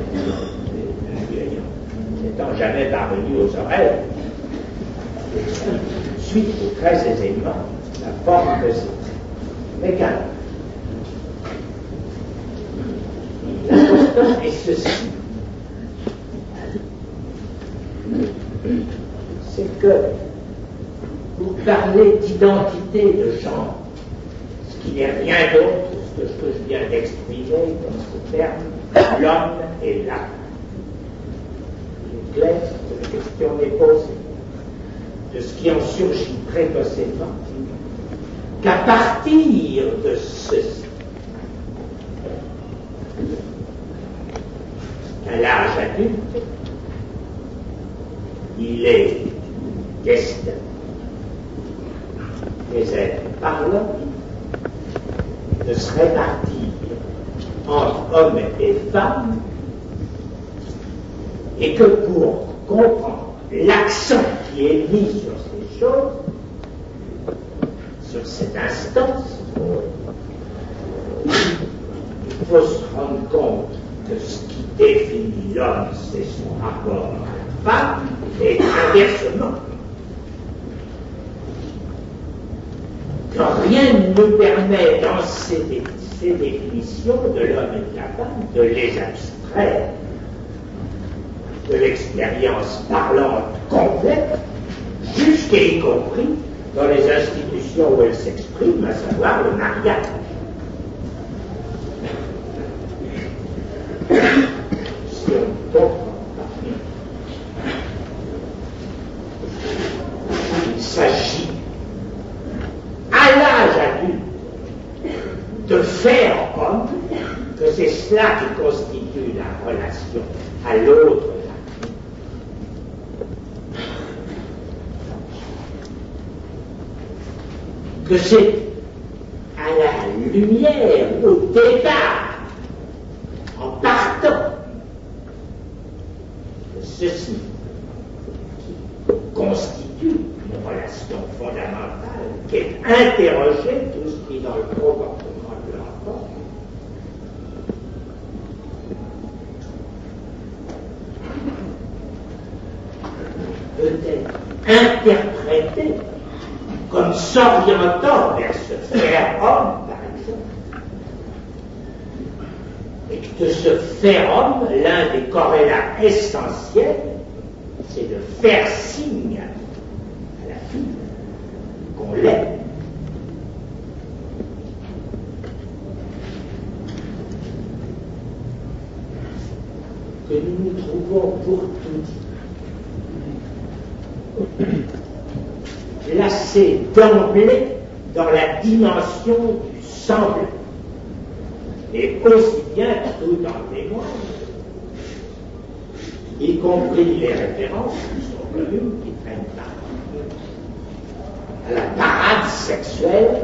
n'étant jamais parvenu aux oreilles, explique tout de suite et très aisément la forme de ces mécanismes. L'important est ceci, c'est que pour parler d'identité de genre, ce qui n'est rien d'autre que ce que je viens d'exprimer dans ce terme, l'homme et l'âme. Il est clair que la question n'est posée de ce qui en surgit précocement qu'à partir de ceci, à l'âge adulte, il est question des êtres parlants de se répartir entre hommes et femmes, et que pour comprendre l'accent qui est mis sur ces choses, sur cette instance, il faut se rendre compte que ce qui définit l'homme, c'est son rapport à la femme, et inversement. Que rien ne nous permet, dans ces définitions de l'homme et de la femme, de les abstraire de l'expérience parlante complète, jusqu'y compris dans les institutions où elle s'exprime, à savoir le mariage. Si on comprend il s'agit à l'âge adulte de faire homme, que c'est cela qui constitue la relation à l'autre. Que c'est à la lumière, au départ, en partant de ceci qui constitue une relation fondamentale, qui est interrogée, tout ce qui est dans le comportement de l'enfant, peut être interprété comme s'orientant vers ce faire homme, par exemple. Et que de ce faire homme, l'un des corrélats essentiels, c'est de faire signe à la fille qu'on l'aime. Que nous nous trouvons pour tout dire placé d'emblée dans la dimension du semblable, et aussi bien tout en témoigne, y compris les références qui sont communes, qui prennent part à la parade sexuelle,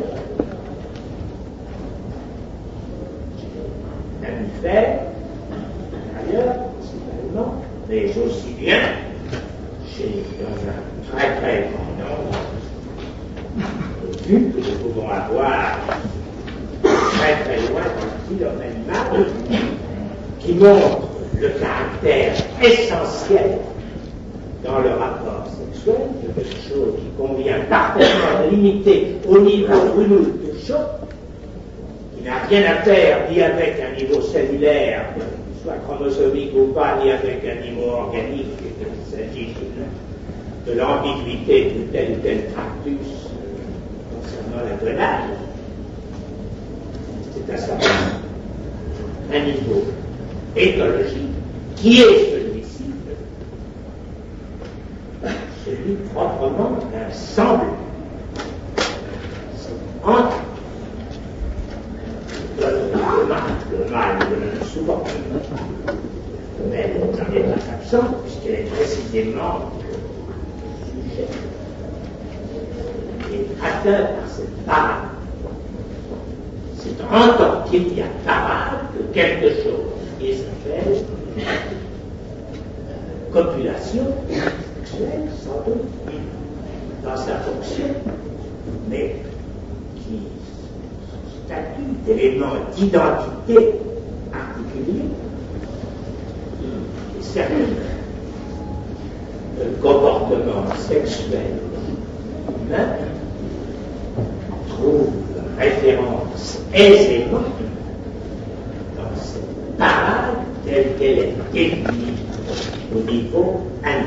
mammifère, ailleurs, principalement, mais aussi bien dans un très très grand nombre de vues que nous pouvons avoir très très loin dans le style animal, qui montre le caractère essentiel dans le rapport sexuel, de quelque chose qui convient parfaitement de limiter au niveau brûleux de choc, qui n'a rien à faire ni avec un niveau cellulaire, soit chromosomique ou pas, ni avec un niveau organique, qu'il s'agisse de l'ambiguïté de tel ou tel tractus concernant la grenade. C'est à savoir un niveau écologique qui est celui-ci, celui proprement d'un semble. C'est entre le mâle souvent, mais elle n'en est pas absente puisqu'elle est précisément le sujet qui est atteint par cette parade C'est en tant qu'il y a parade que quelque chose qui s'appelle copulation sexuelle, sans doute, dans sa fonction, mais qui statut d'élément d'identité particulier, qui est certain. Le comportement sexuel humain trouve référence aisément dans cette parade telle qu'elle est définie au niveau animal.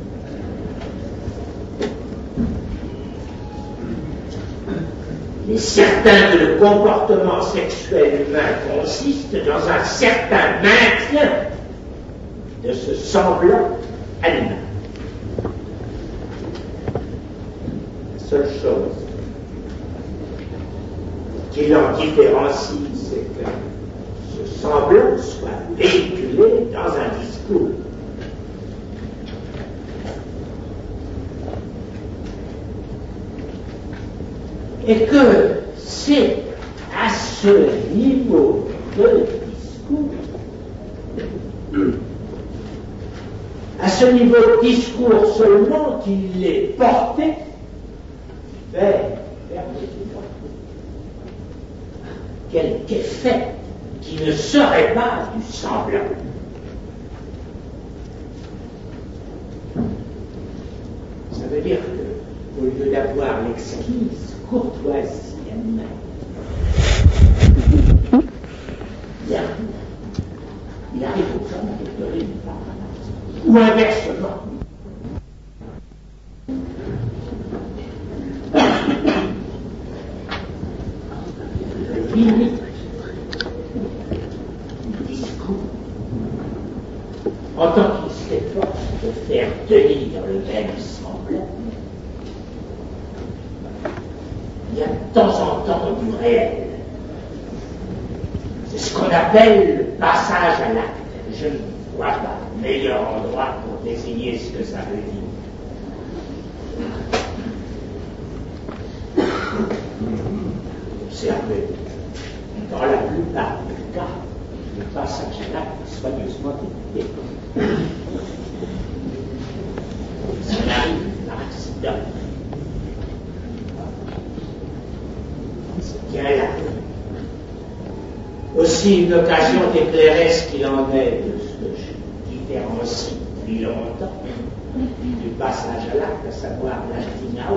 Il est certain que le comportement sexuel humain consiste dans un certain maintien de ce semblant animal. La seule chose qui l'en différencie, c'est que ce semblant soit véhiculé dans un discours. Et que c'est à ce niveau de discours, à ce niveau de discours seulement qu'il est porté vers l'identité. Quelque effet qui ne serait pas du semblant. Ça veut dire que, au lieu d'avoir l'exquise courtoisie animale, il arrive au fond de donner une part, ou inversement. Limite du discours, en tant qu'il s'efforce de faire tenir le même semblant, il y a de temps en temps du réel. C'est ce qu'on appelle le passage à l'acte. Je ne vois pas le meilleur endroit pour désigner ce que ça veut dire. Observez, dans la plupart des cas, le passage à l'acte est soigneusement évité. Ça arrive par accident. C'est bien là. Aussi une occasion d'éclairer ce qu'il en est de ce que je différencie depuis longtemps du passage à l'acte, à savoir l'acting out.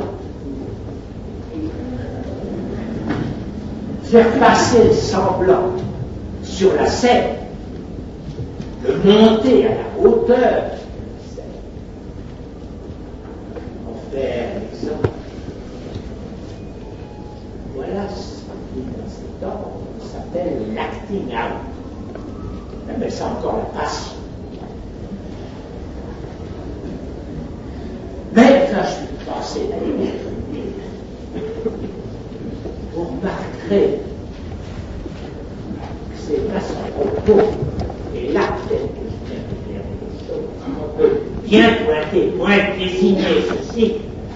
Faire passer le semblant sur la scène, le monter à la hauteur de la scène, en faire l'exemple. Voilà ce qui, dans cet ordre, s'appelle l'acting out. On appelle ça encore la passion. Mais quand je suis passé à l'idée, vous remarquerez que c'est pas son propos et là peut-être que je viens de faire des choses. On peut bien pointer, désigner ceci.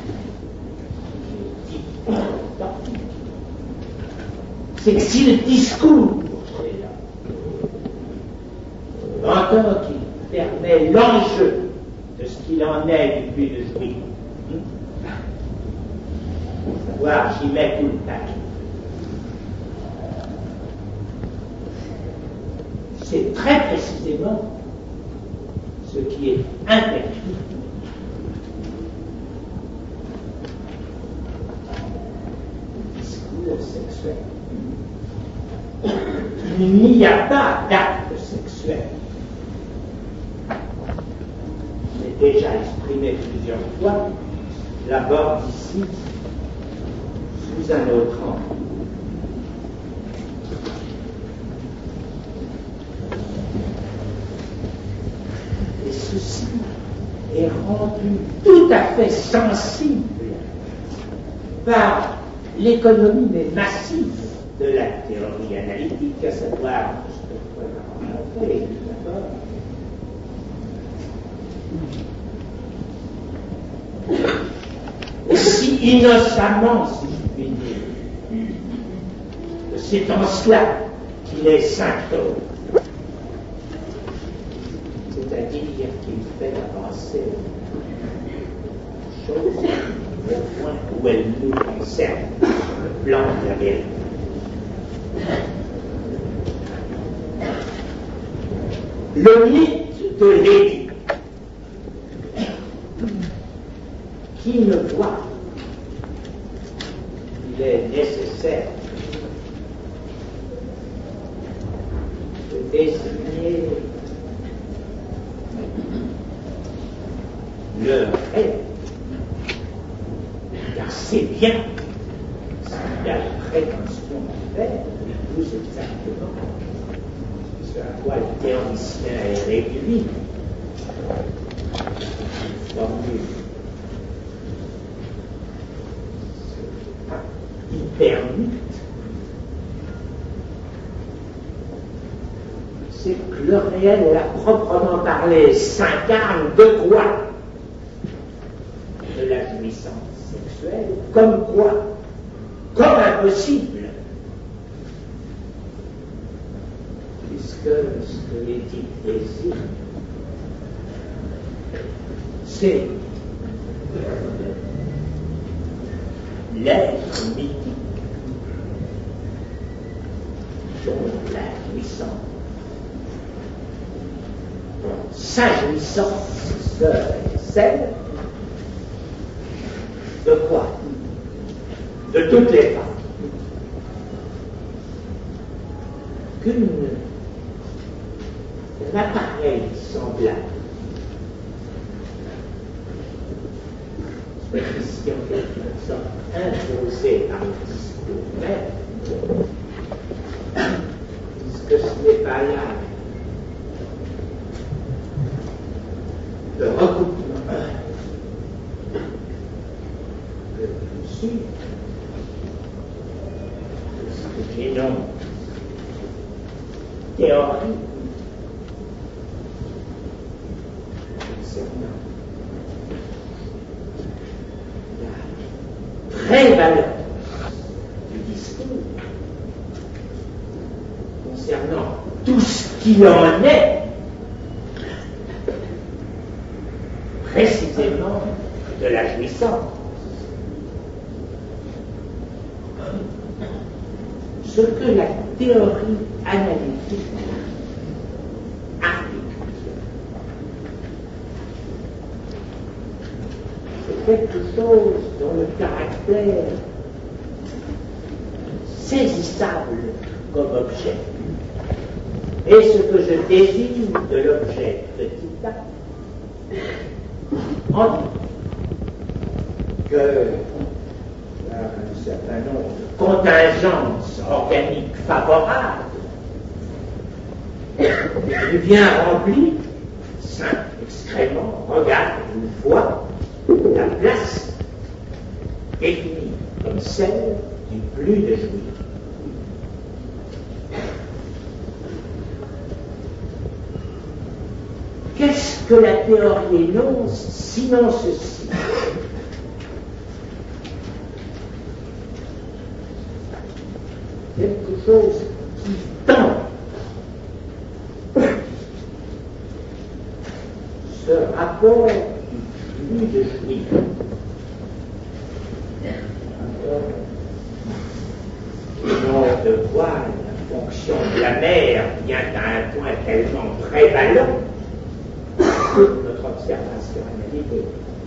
C'est que si le discours est là, en tant qu'il permet l'enjeu de ce qu'il en est du but de jouir, savoir j'y mets tout le paquet. C'est très précisément ce qui est interdit. Le discours sexuel. Il n'y a pas d'acte sexuel. Je l'ai déjà exprimé plusieurs fois. Je l'aborde ici sous un autre angle. Et ceci est rendu tout à fait sensible par l'économie mais massive de la théorie analytique, à savoir ce que je pourrais raconter d'abord. Aussi innocemment, si je puis dire, que C'est en cela qu'il est symptôme. C'est-à-dire qu'il fait avancer les choses au point où elles nous concernent, le plan de la vérité. Le mythe de l'édit, qui ne voit, il est nécessaire de désigner le rêve, car c'est bien ce qu'il a la prétention de faire, et plus exactement ce à quoi le théoricien est réduit. Formule hypermythe, c'est que le réel, à proprement parler, s'incarne de quoi? De la jouissance sexuelle, comme quoi? Comme impossible. Puisque ce que l'éthique désire, c'est l'être mythique dont la jouissance, sa jouissance serait celle de quoi? De toutes les femmes. Un appareil semblable, soit ici en quelque sorte imposé par le discours même, puisque ce n'est pas là le recoupement le plus sûr de ce que j'ai nommé théorie concernant la prévalence du discours, concernant tout ce qui en est précisément de la jouissance. Ce que la théorie analytique articule, c'est quelque chose dont le caractère saisissable comme objet est ce que je désigne de l'objet petit a, en dit que un certain nombre de contingences organiques favorables il vient remplir, simple excrément, regarde une fois, la place définie comme celle du plus de jouir. Qu'est-ce que la théorie énonce sinon ceci? Quelque chose qui tend ce rapport du plus de jouir. Non de voir la fonction de la mer vient à un point tellement prévalent que notre observation analytique.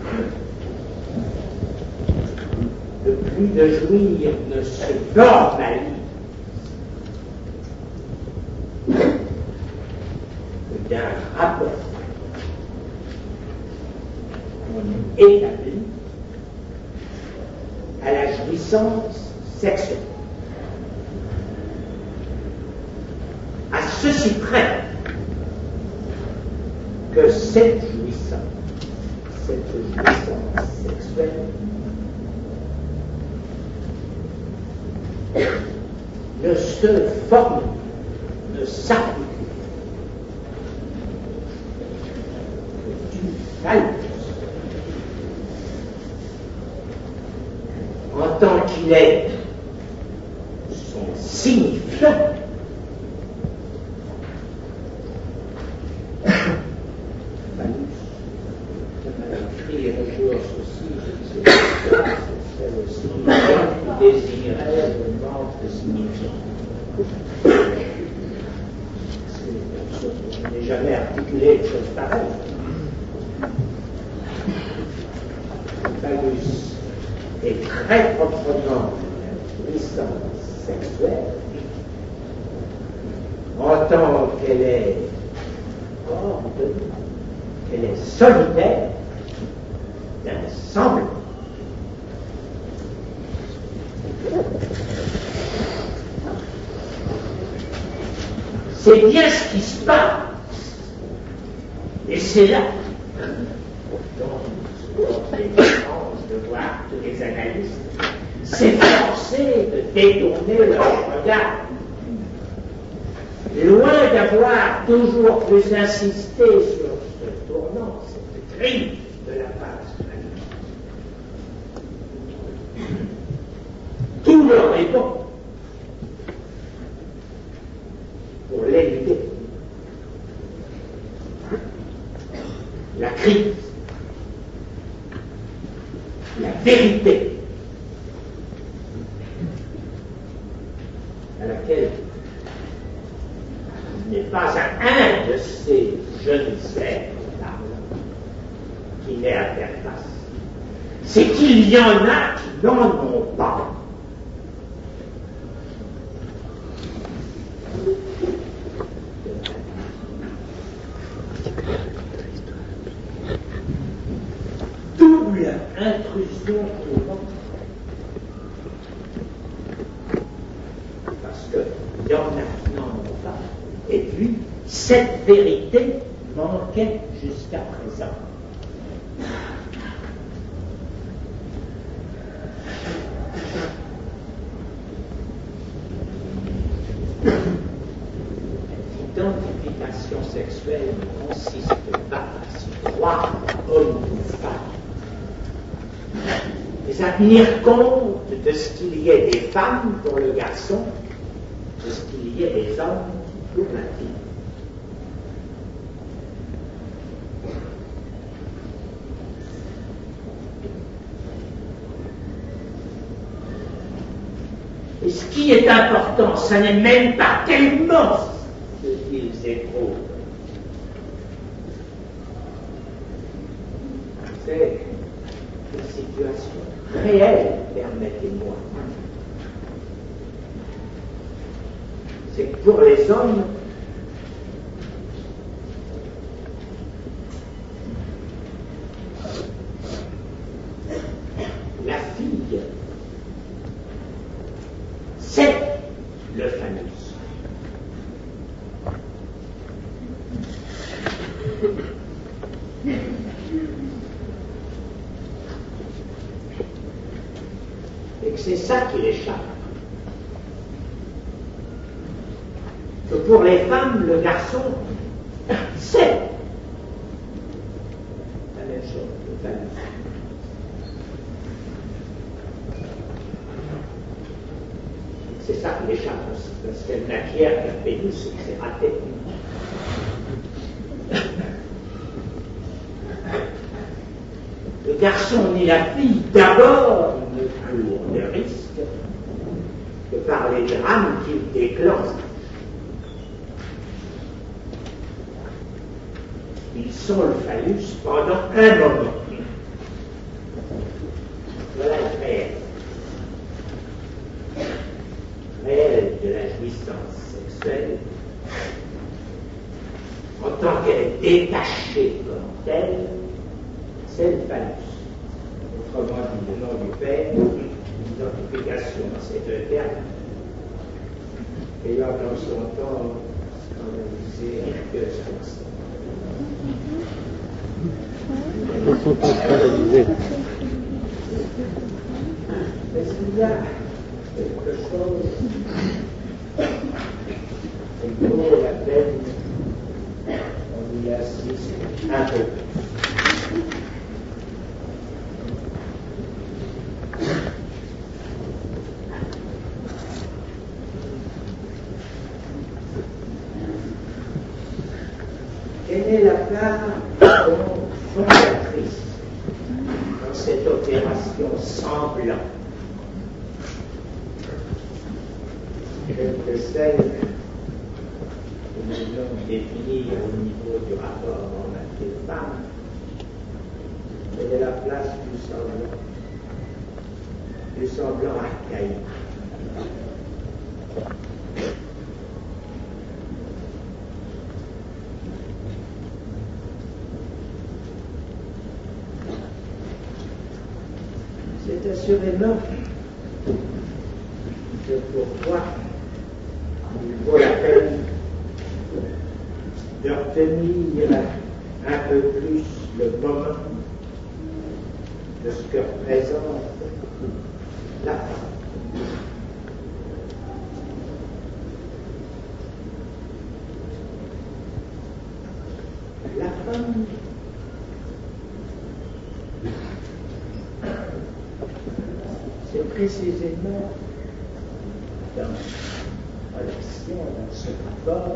Le plus de jouir ne se normalise que d'un rapport qu'on établit à la jouissance sexuelle. À ceci près que cette jouissance sexuelle ne se forme, ne s'articule que du phallus en tant qu'il est son signifiant Je n'ai jamais articulé une chose pareille. Phallus est très proprement une puissance sexuelle en tant qu'elle est ordonnée, qu'elle est solidaire d'un semblant. C'est bien ce qui se passe. Et c'est là dont les chances de voir tous les analystes s'efforcer de détourner leur regard. Loin d'avoir toujours plus insisté sur ce tournant, cette grille de la phase humaniste. Tout leur est bon pour l'éviter. La crise, la vérité à laquelle il n'est pas un de ces jeunes êtres qui n'est à faire face. C'est qu'il y en a qui n'en ont pas. Double intrusion courante. Parce qu'il y en a qui n'en ont pas. Et puis, cette vérité manquait jusqu'à présent. L'identification sexuelle ne consiste pas à se croire homme ou femme, mais à tenir compte de ce qu'il y ait des femmes pour le garçon, de ce qu'il y ait des hommes pour la fille. Et ce qui est important, ce n'est même pas tellement ce qu'ils éprouvent. C'est une situation réelle, permettez-moi. C'est que pour les hommes, la fille, c'est le phallus. Et que c'est ça qui l'échappe. Que pour les femmes, le garçon, c'est la même chose, le phallus. C'est ça qui l'échappe aussi, parce qu'elle n'acquiert qu'un pénis, c'est que c'est raté. Le garçon ni la fille, d'abord, ne courent le risque que par les drames qu'il déclenche. Ils sont le phallus pendant un moment. Voilà le réel de la jouissance sexuelle, en tant qu'elle est détachée comme telle, c'est le phallus. Autrement dit, le nom du Père, l'identification dans ces deux termes, ayant dans son temps scandalisé que ce mais il y a quelque chose qui vaut la peine on y assiste un peu. Quelle est la part fondatrice dans cette opération semblant? Quelques scènes que nous disons, définir au niveau du rapport homme-femme, et de la place du semblant archaïque. C'est assurément que pourquoi il vaut la peine de retenir un peu plus le moment de ce que représente la femme. La femme, c'est précisément dans l'action, dans ce rapport,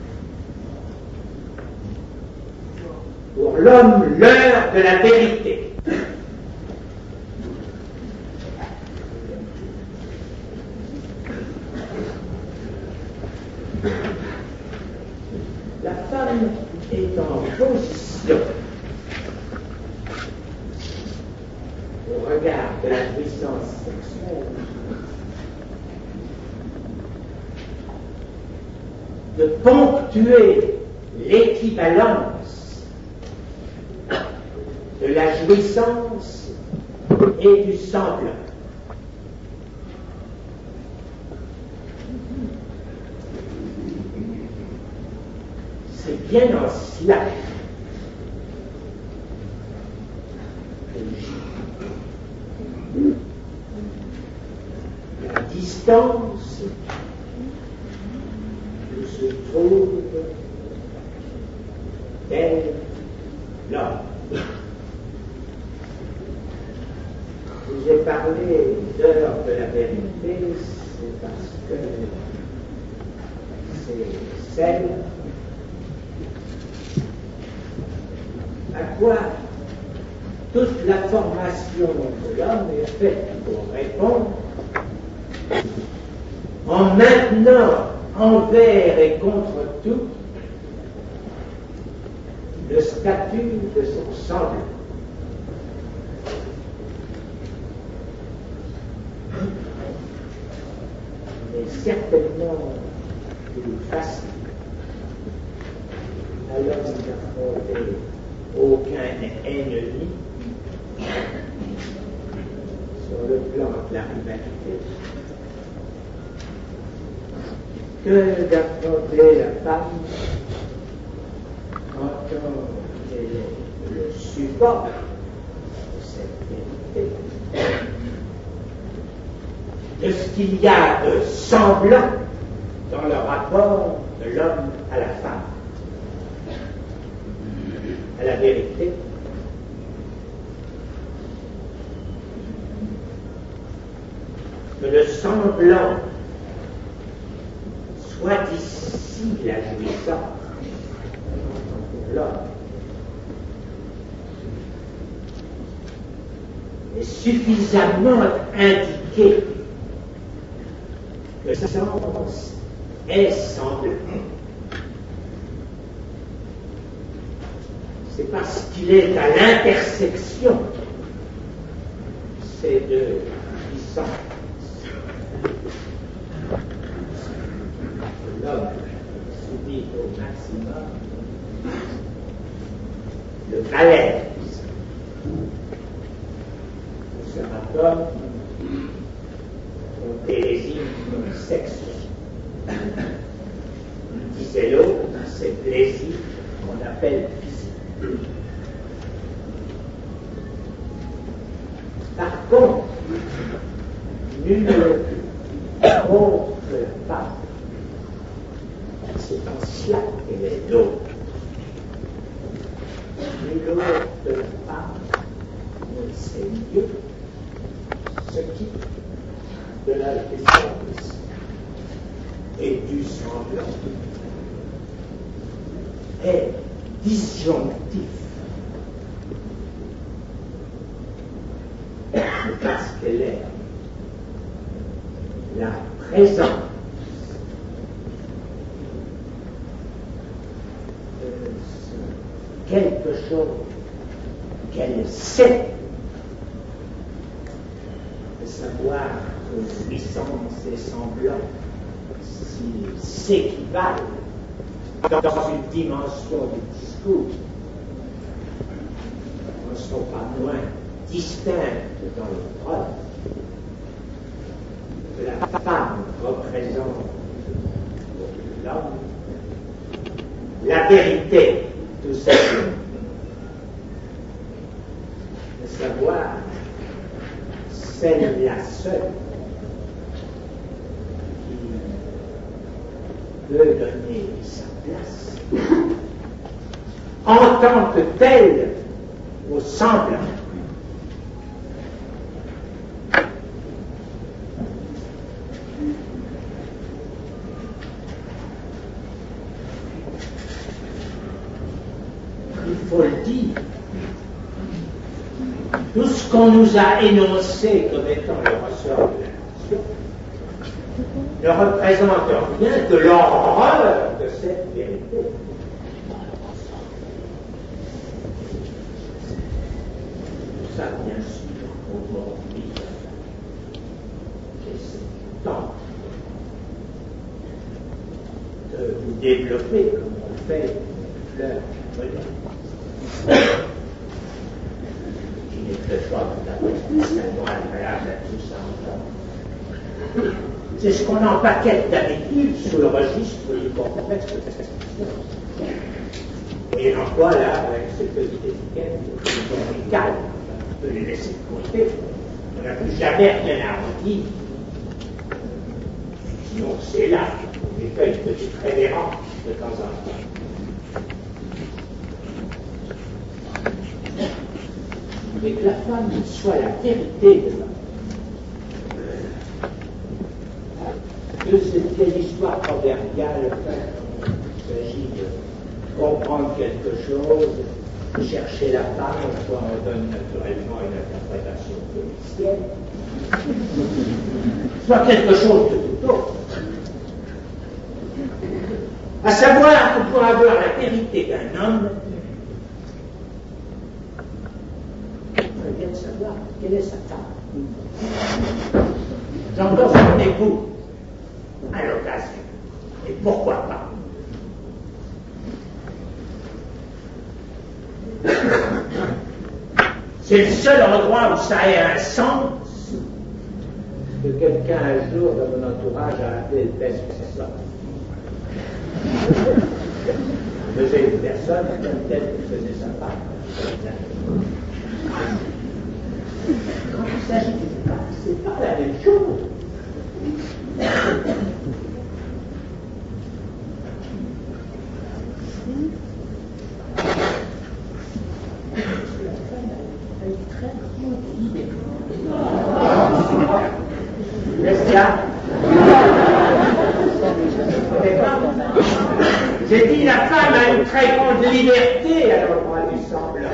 pour l'homme, l'heure de la vérité. La femme est en position, au regard de la puissance sexuelle, de ponctuer l'équivalence de la jouissance et du semblant. C'est bien en cela que la distance où se trouve elle, l'homme. Si j'ai parlé d'heure de la vérité, c'est parce que c'est celle à quoi toute la formation de l'homme est faite pour répondre en maintenant envers et contre tout le statut de son semblant. Mais certainement plus facile à l'homme d'affronter aucun ennemi sur le plan de la rivalité que d'affronter la femme en tant qu'elle est le support de cette vérité, de ce qu'il y a de semblant dans le rapport de l'homme à la femme, à la vérité. Que le semblant soit ici la jouissance pour l'homme est suffisamment indiqué que le sens est semblant. C'est parce qu'il est à l'intersection ces deux puissances. L'homme subit au maximum le malaise de ce rapport au désir sexuel. Disait l'autre, c'est plaisir qu'on appelle physique. Par contre, nulle autre femme, c'est en cela qu'elle est l'autre. Nulle autre femme ne sait mieux ce qui, de la puissance et du semblant, est disjonctif. Parce qu'elle est la présence quelque chose qu'elle sait, de savoir que puissance et semblant s'équivalent dans une dimension du discours, ne sont pas moins distinctes dans le preuve que la femme représente pour l'homme la vérité de sa vie, de savoir celle-là seule qui peut donner sa place en tant que telle au semblant. Il faut le dire, tout ce qu'on nous a énoncé comme étant le ressort de la nation ne représente rien que l'horreur de cette vérité. Ça, bien sûr, aujourd'hui, c'est temps de vous développer comme on fait leur modèle. Il n'est que pas tout à fait agréable à tous entendre. C'est ce qu'on empaquette d'habitude sous le registre du complexe de cette. Et en quoi, là, avec ces petites étiquettes, on est calme, on peut les laisser de côté. On n'a plus jamais rien à redire. Sinon, c'est là qu'on fait une petite révérence de temps en temps. Mais que la femme soit la vérité de l'homme. De cette vieille histoire proverbiale, il s'agit de comprendre quelque chose, chercher la femme, soit on donne naturellement une interprétation policière, soit quelque chose de tout autre. À savoir que pour avoir la vérité d'un homme, il faut bien savoir quelle est sa femme. J'entends son époux à l'occasion. Et pourquoi pas? C'est le seul endroit où ça ait un sens que quelqu'un un jour dans mon entourage a appelé le best-seller. Faisait une personne comme telle que faisait sa femme. Quand il s'agit d'une femme, c'est pas la même chose. N'est-ce pas? J'ai dit la femme a une très grande liberté à l'endroit du semblant.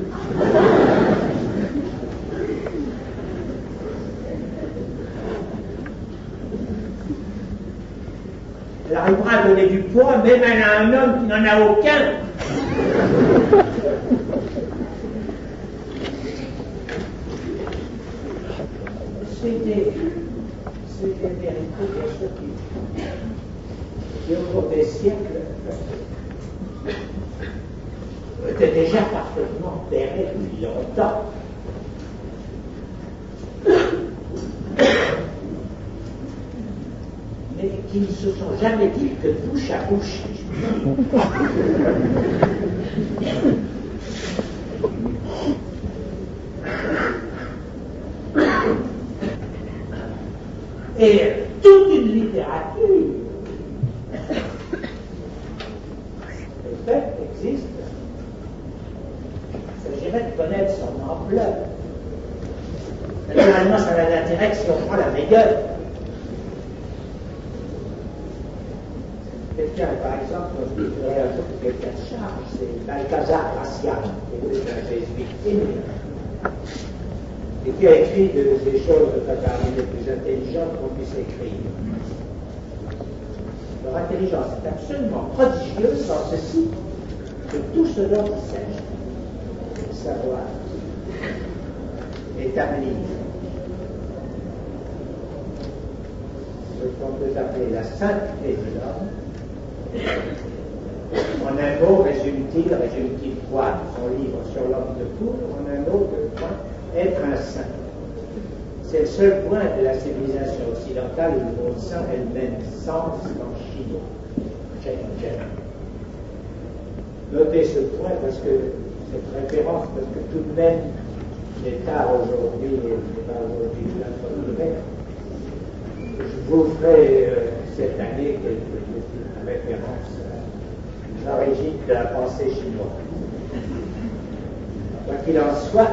Elle arrivera à donner du poids même à un homme qui n'en a aucun. C'est des vérités bien sûr qui au cours des siècles étaient déjà parfaitement opérées depuis longtemps. Mais qui ne se sont jamais dit que bouche à bouche. Et toute une littérature le fait existe. Il s'agirait de connaître son ampleur. Naturellement, ça n'a d'intérêt que si on prend la meilleure. Quelqu'un, par exemple, je dirais un jour que quelqu'un de charge, c'est Balthazar Gracian, qui était un jésuite et qui a écrit des choses parmi les plus intelligentes qu'on puisse écrire. Leur intelligence est absolument prodigieuse en ceci, que tout ce dont il s'agit, c'est de savoir établir ce qu'on peut appeler la sainteté de l'homme. En un mot, résume-t-il quoi dans son livre sur l'homme de cour, en un mot, être un saint. C'est le seul point de la civilisation occidentale où le mot saint a le même sens qu'en chinois. Notez ce point parce que cette référence, parce que tout de même, il est tard aujourd'hui, et c'est pas aujourd'hui que je l'introduirai. Je vous ferai cette année quelques références à l'origine de la pensée chinoise. Quoi qu'il en soit,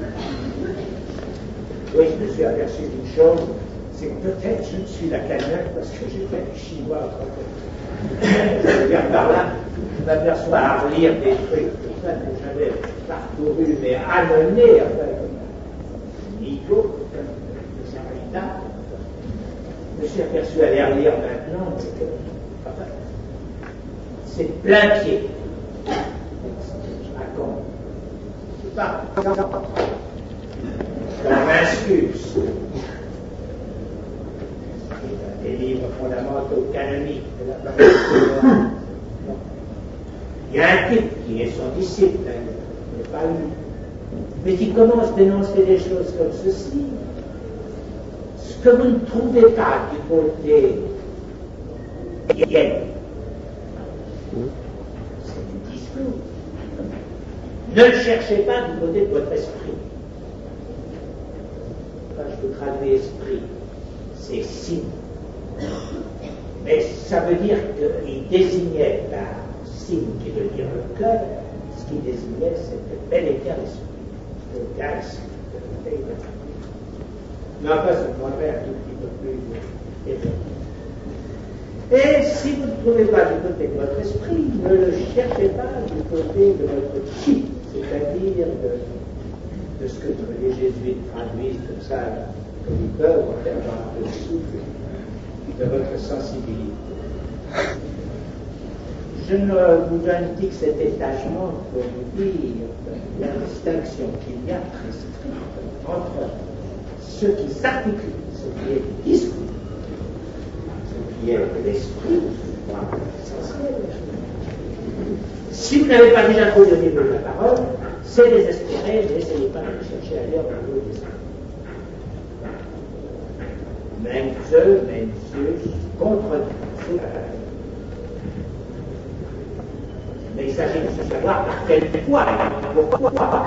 oui, je me suis aperçu d'une chose, c'est que peut-être je ne suis la cagnotte parce que j'ai fait du chinois autrefois. Je regarde par là, je m'aperçois à relire des trucs tout ça que j'avais parcouru, mais amené, enfin, comme Nico, comme Sarita. Je me suis aperçu à les relire maintenant, que, enfin, c'est plein pied. Je raconte. C'est pas. La m'excuse. Des livres fondamentaux canoniques de la parole. Il y a un type qui est son disciple, il n'est pas lui, mais qui commence à dénoncer des choses comme ceci. Ce que vous ne trouvez pas du côté yen, c'est du discours. Ne le cherchez pas du côté de votre esprit. Quand je vous traduis esprit, c'est signe. Mais ça veut dire qu'il désignait par signe qui veut dire le cœur, ce qu'il désignait c'était bel et bien l'esprit. Le gaz, non pas ce qu'on fait un tout petit peu plus et si vous ne trouvez pas du côté de votre esprit, ne le cherchez pas du côté de votre chi, c'est-à-dire de ce que les jésuites traduisent comme ça, comme ils peuvent en faire un peu souffle de votre sensibilité. Je ne vous donne que cet étagement pour vous dire la distinction qu'il y a très stricte entre ce qui s'articule, ce qui est du discours, ce qui est de l'esprit, essentiel. Si vous n'avez pas déjà trouvé au niveau de la parole, c'est désespéré, n'essayez pas de chercher ailleurs au niveau des esprits. Même ceux, contre mais il s'agit de savoir par quelle foi, pourquoi.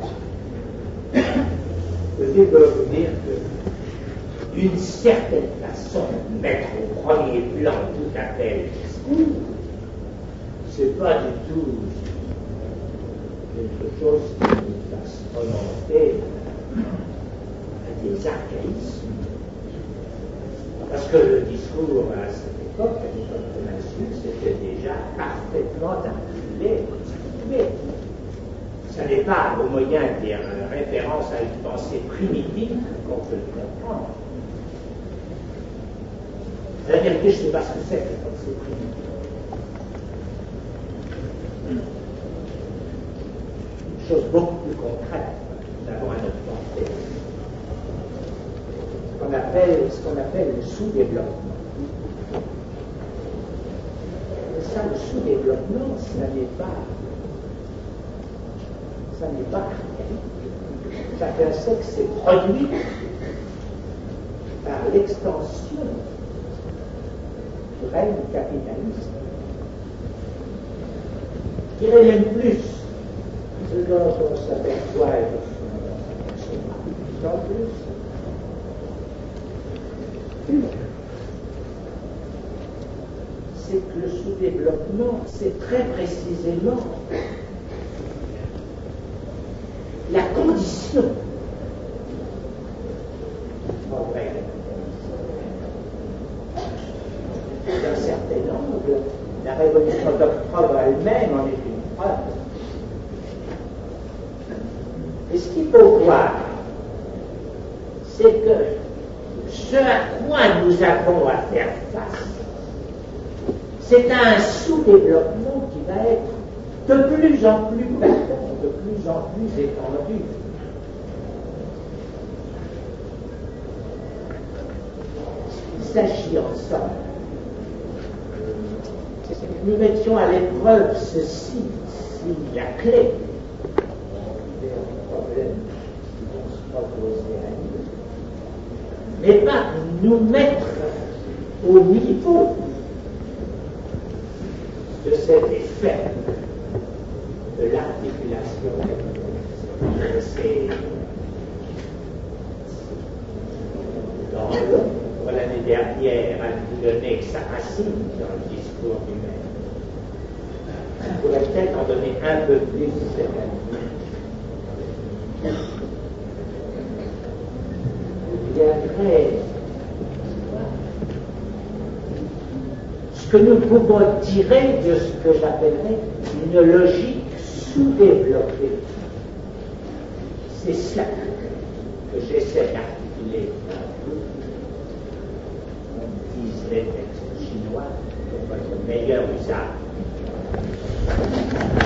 Je veux vous dire que d'une certaine façon, mettre au premier plan tout un tel discours, c'est pas du tout quelque chose qui nous fasse remonter à des archaïsmes. Parce que le discours à cette époque, à l'époque de Massieu, c'était déjà parfaitement articulé, constitué. Ce n'est pas au moyen des références à une pensée primitive qu'on peut le comprendre. La vérité, je ne sais pas ce que c'est que la pensée primitive. Une chose beaucoup plus concrète, nous avons à notre portée. Ce qu'on appelle le sous-développement. Et ça, le sous-développement, ça n'est pas archaïque. Chacun sait que c'est produit par l'extension du règne capitaliste. Je dirais même plus, ce dont on s'aperçoit et de son plus, c'est que le sous-développement, c'est très précisément la condition d'un certain angle. La révolution d'octobre elle-même en est une preuve. Et ce qu'il faut voir, c'est que ce à quoi nous avons à faire face, c'est un sous-développement qui va être de plus en plus profond, de plus en plus étendu. Il s'agit ensemble. Nous mettions à l'épreuve ceci, si la clé des problèmes qui vont se proposer à nous, n'est pas nous mettre au niveau de cet effet de l'articulation. C'est dans l'année dernière, à donner que sa racine dans le discours du maire. On pourrait peut-être en donner un peu plus cette année. Il y a ce que nous pouvons tirer de ce que j'appellerais une logique sous-développée. C'est cela que j'essaie d'articuler comme disent les textes chinois pour votre meilleur usage.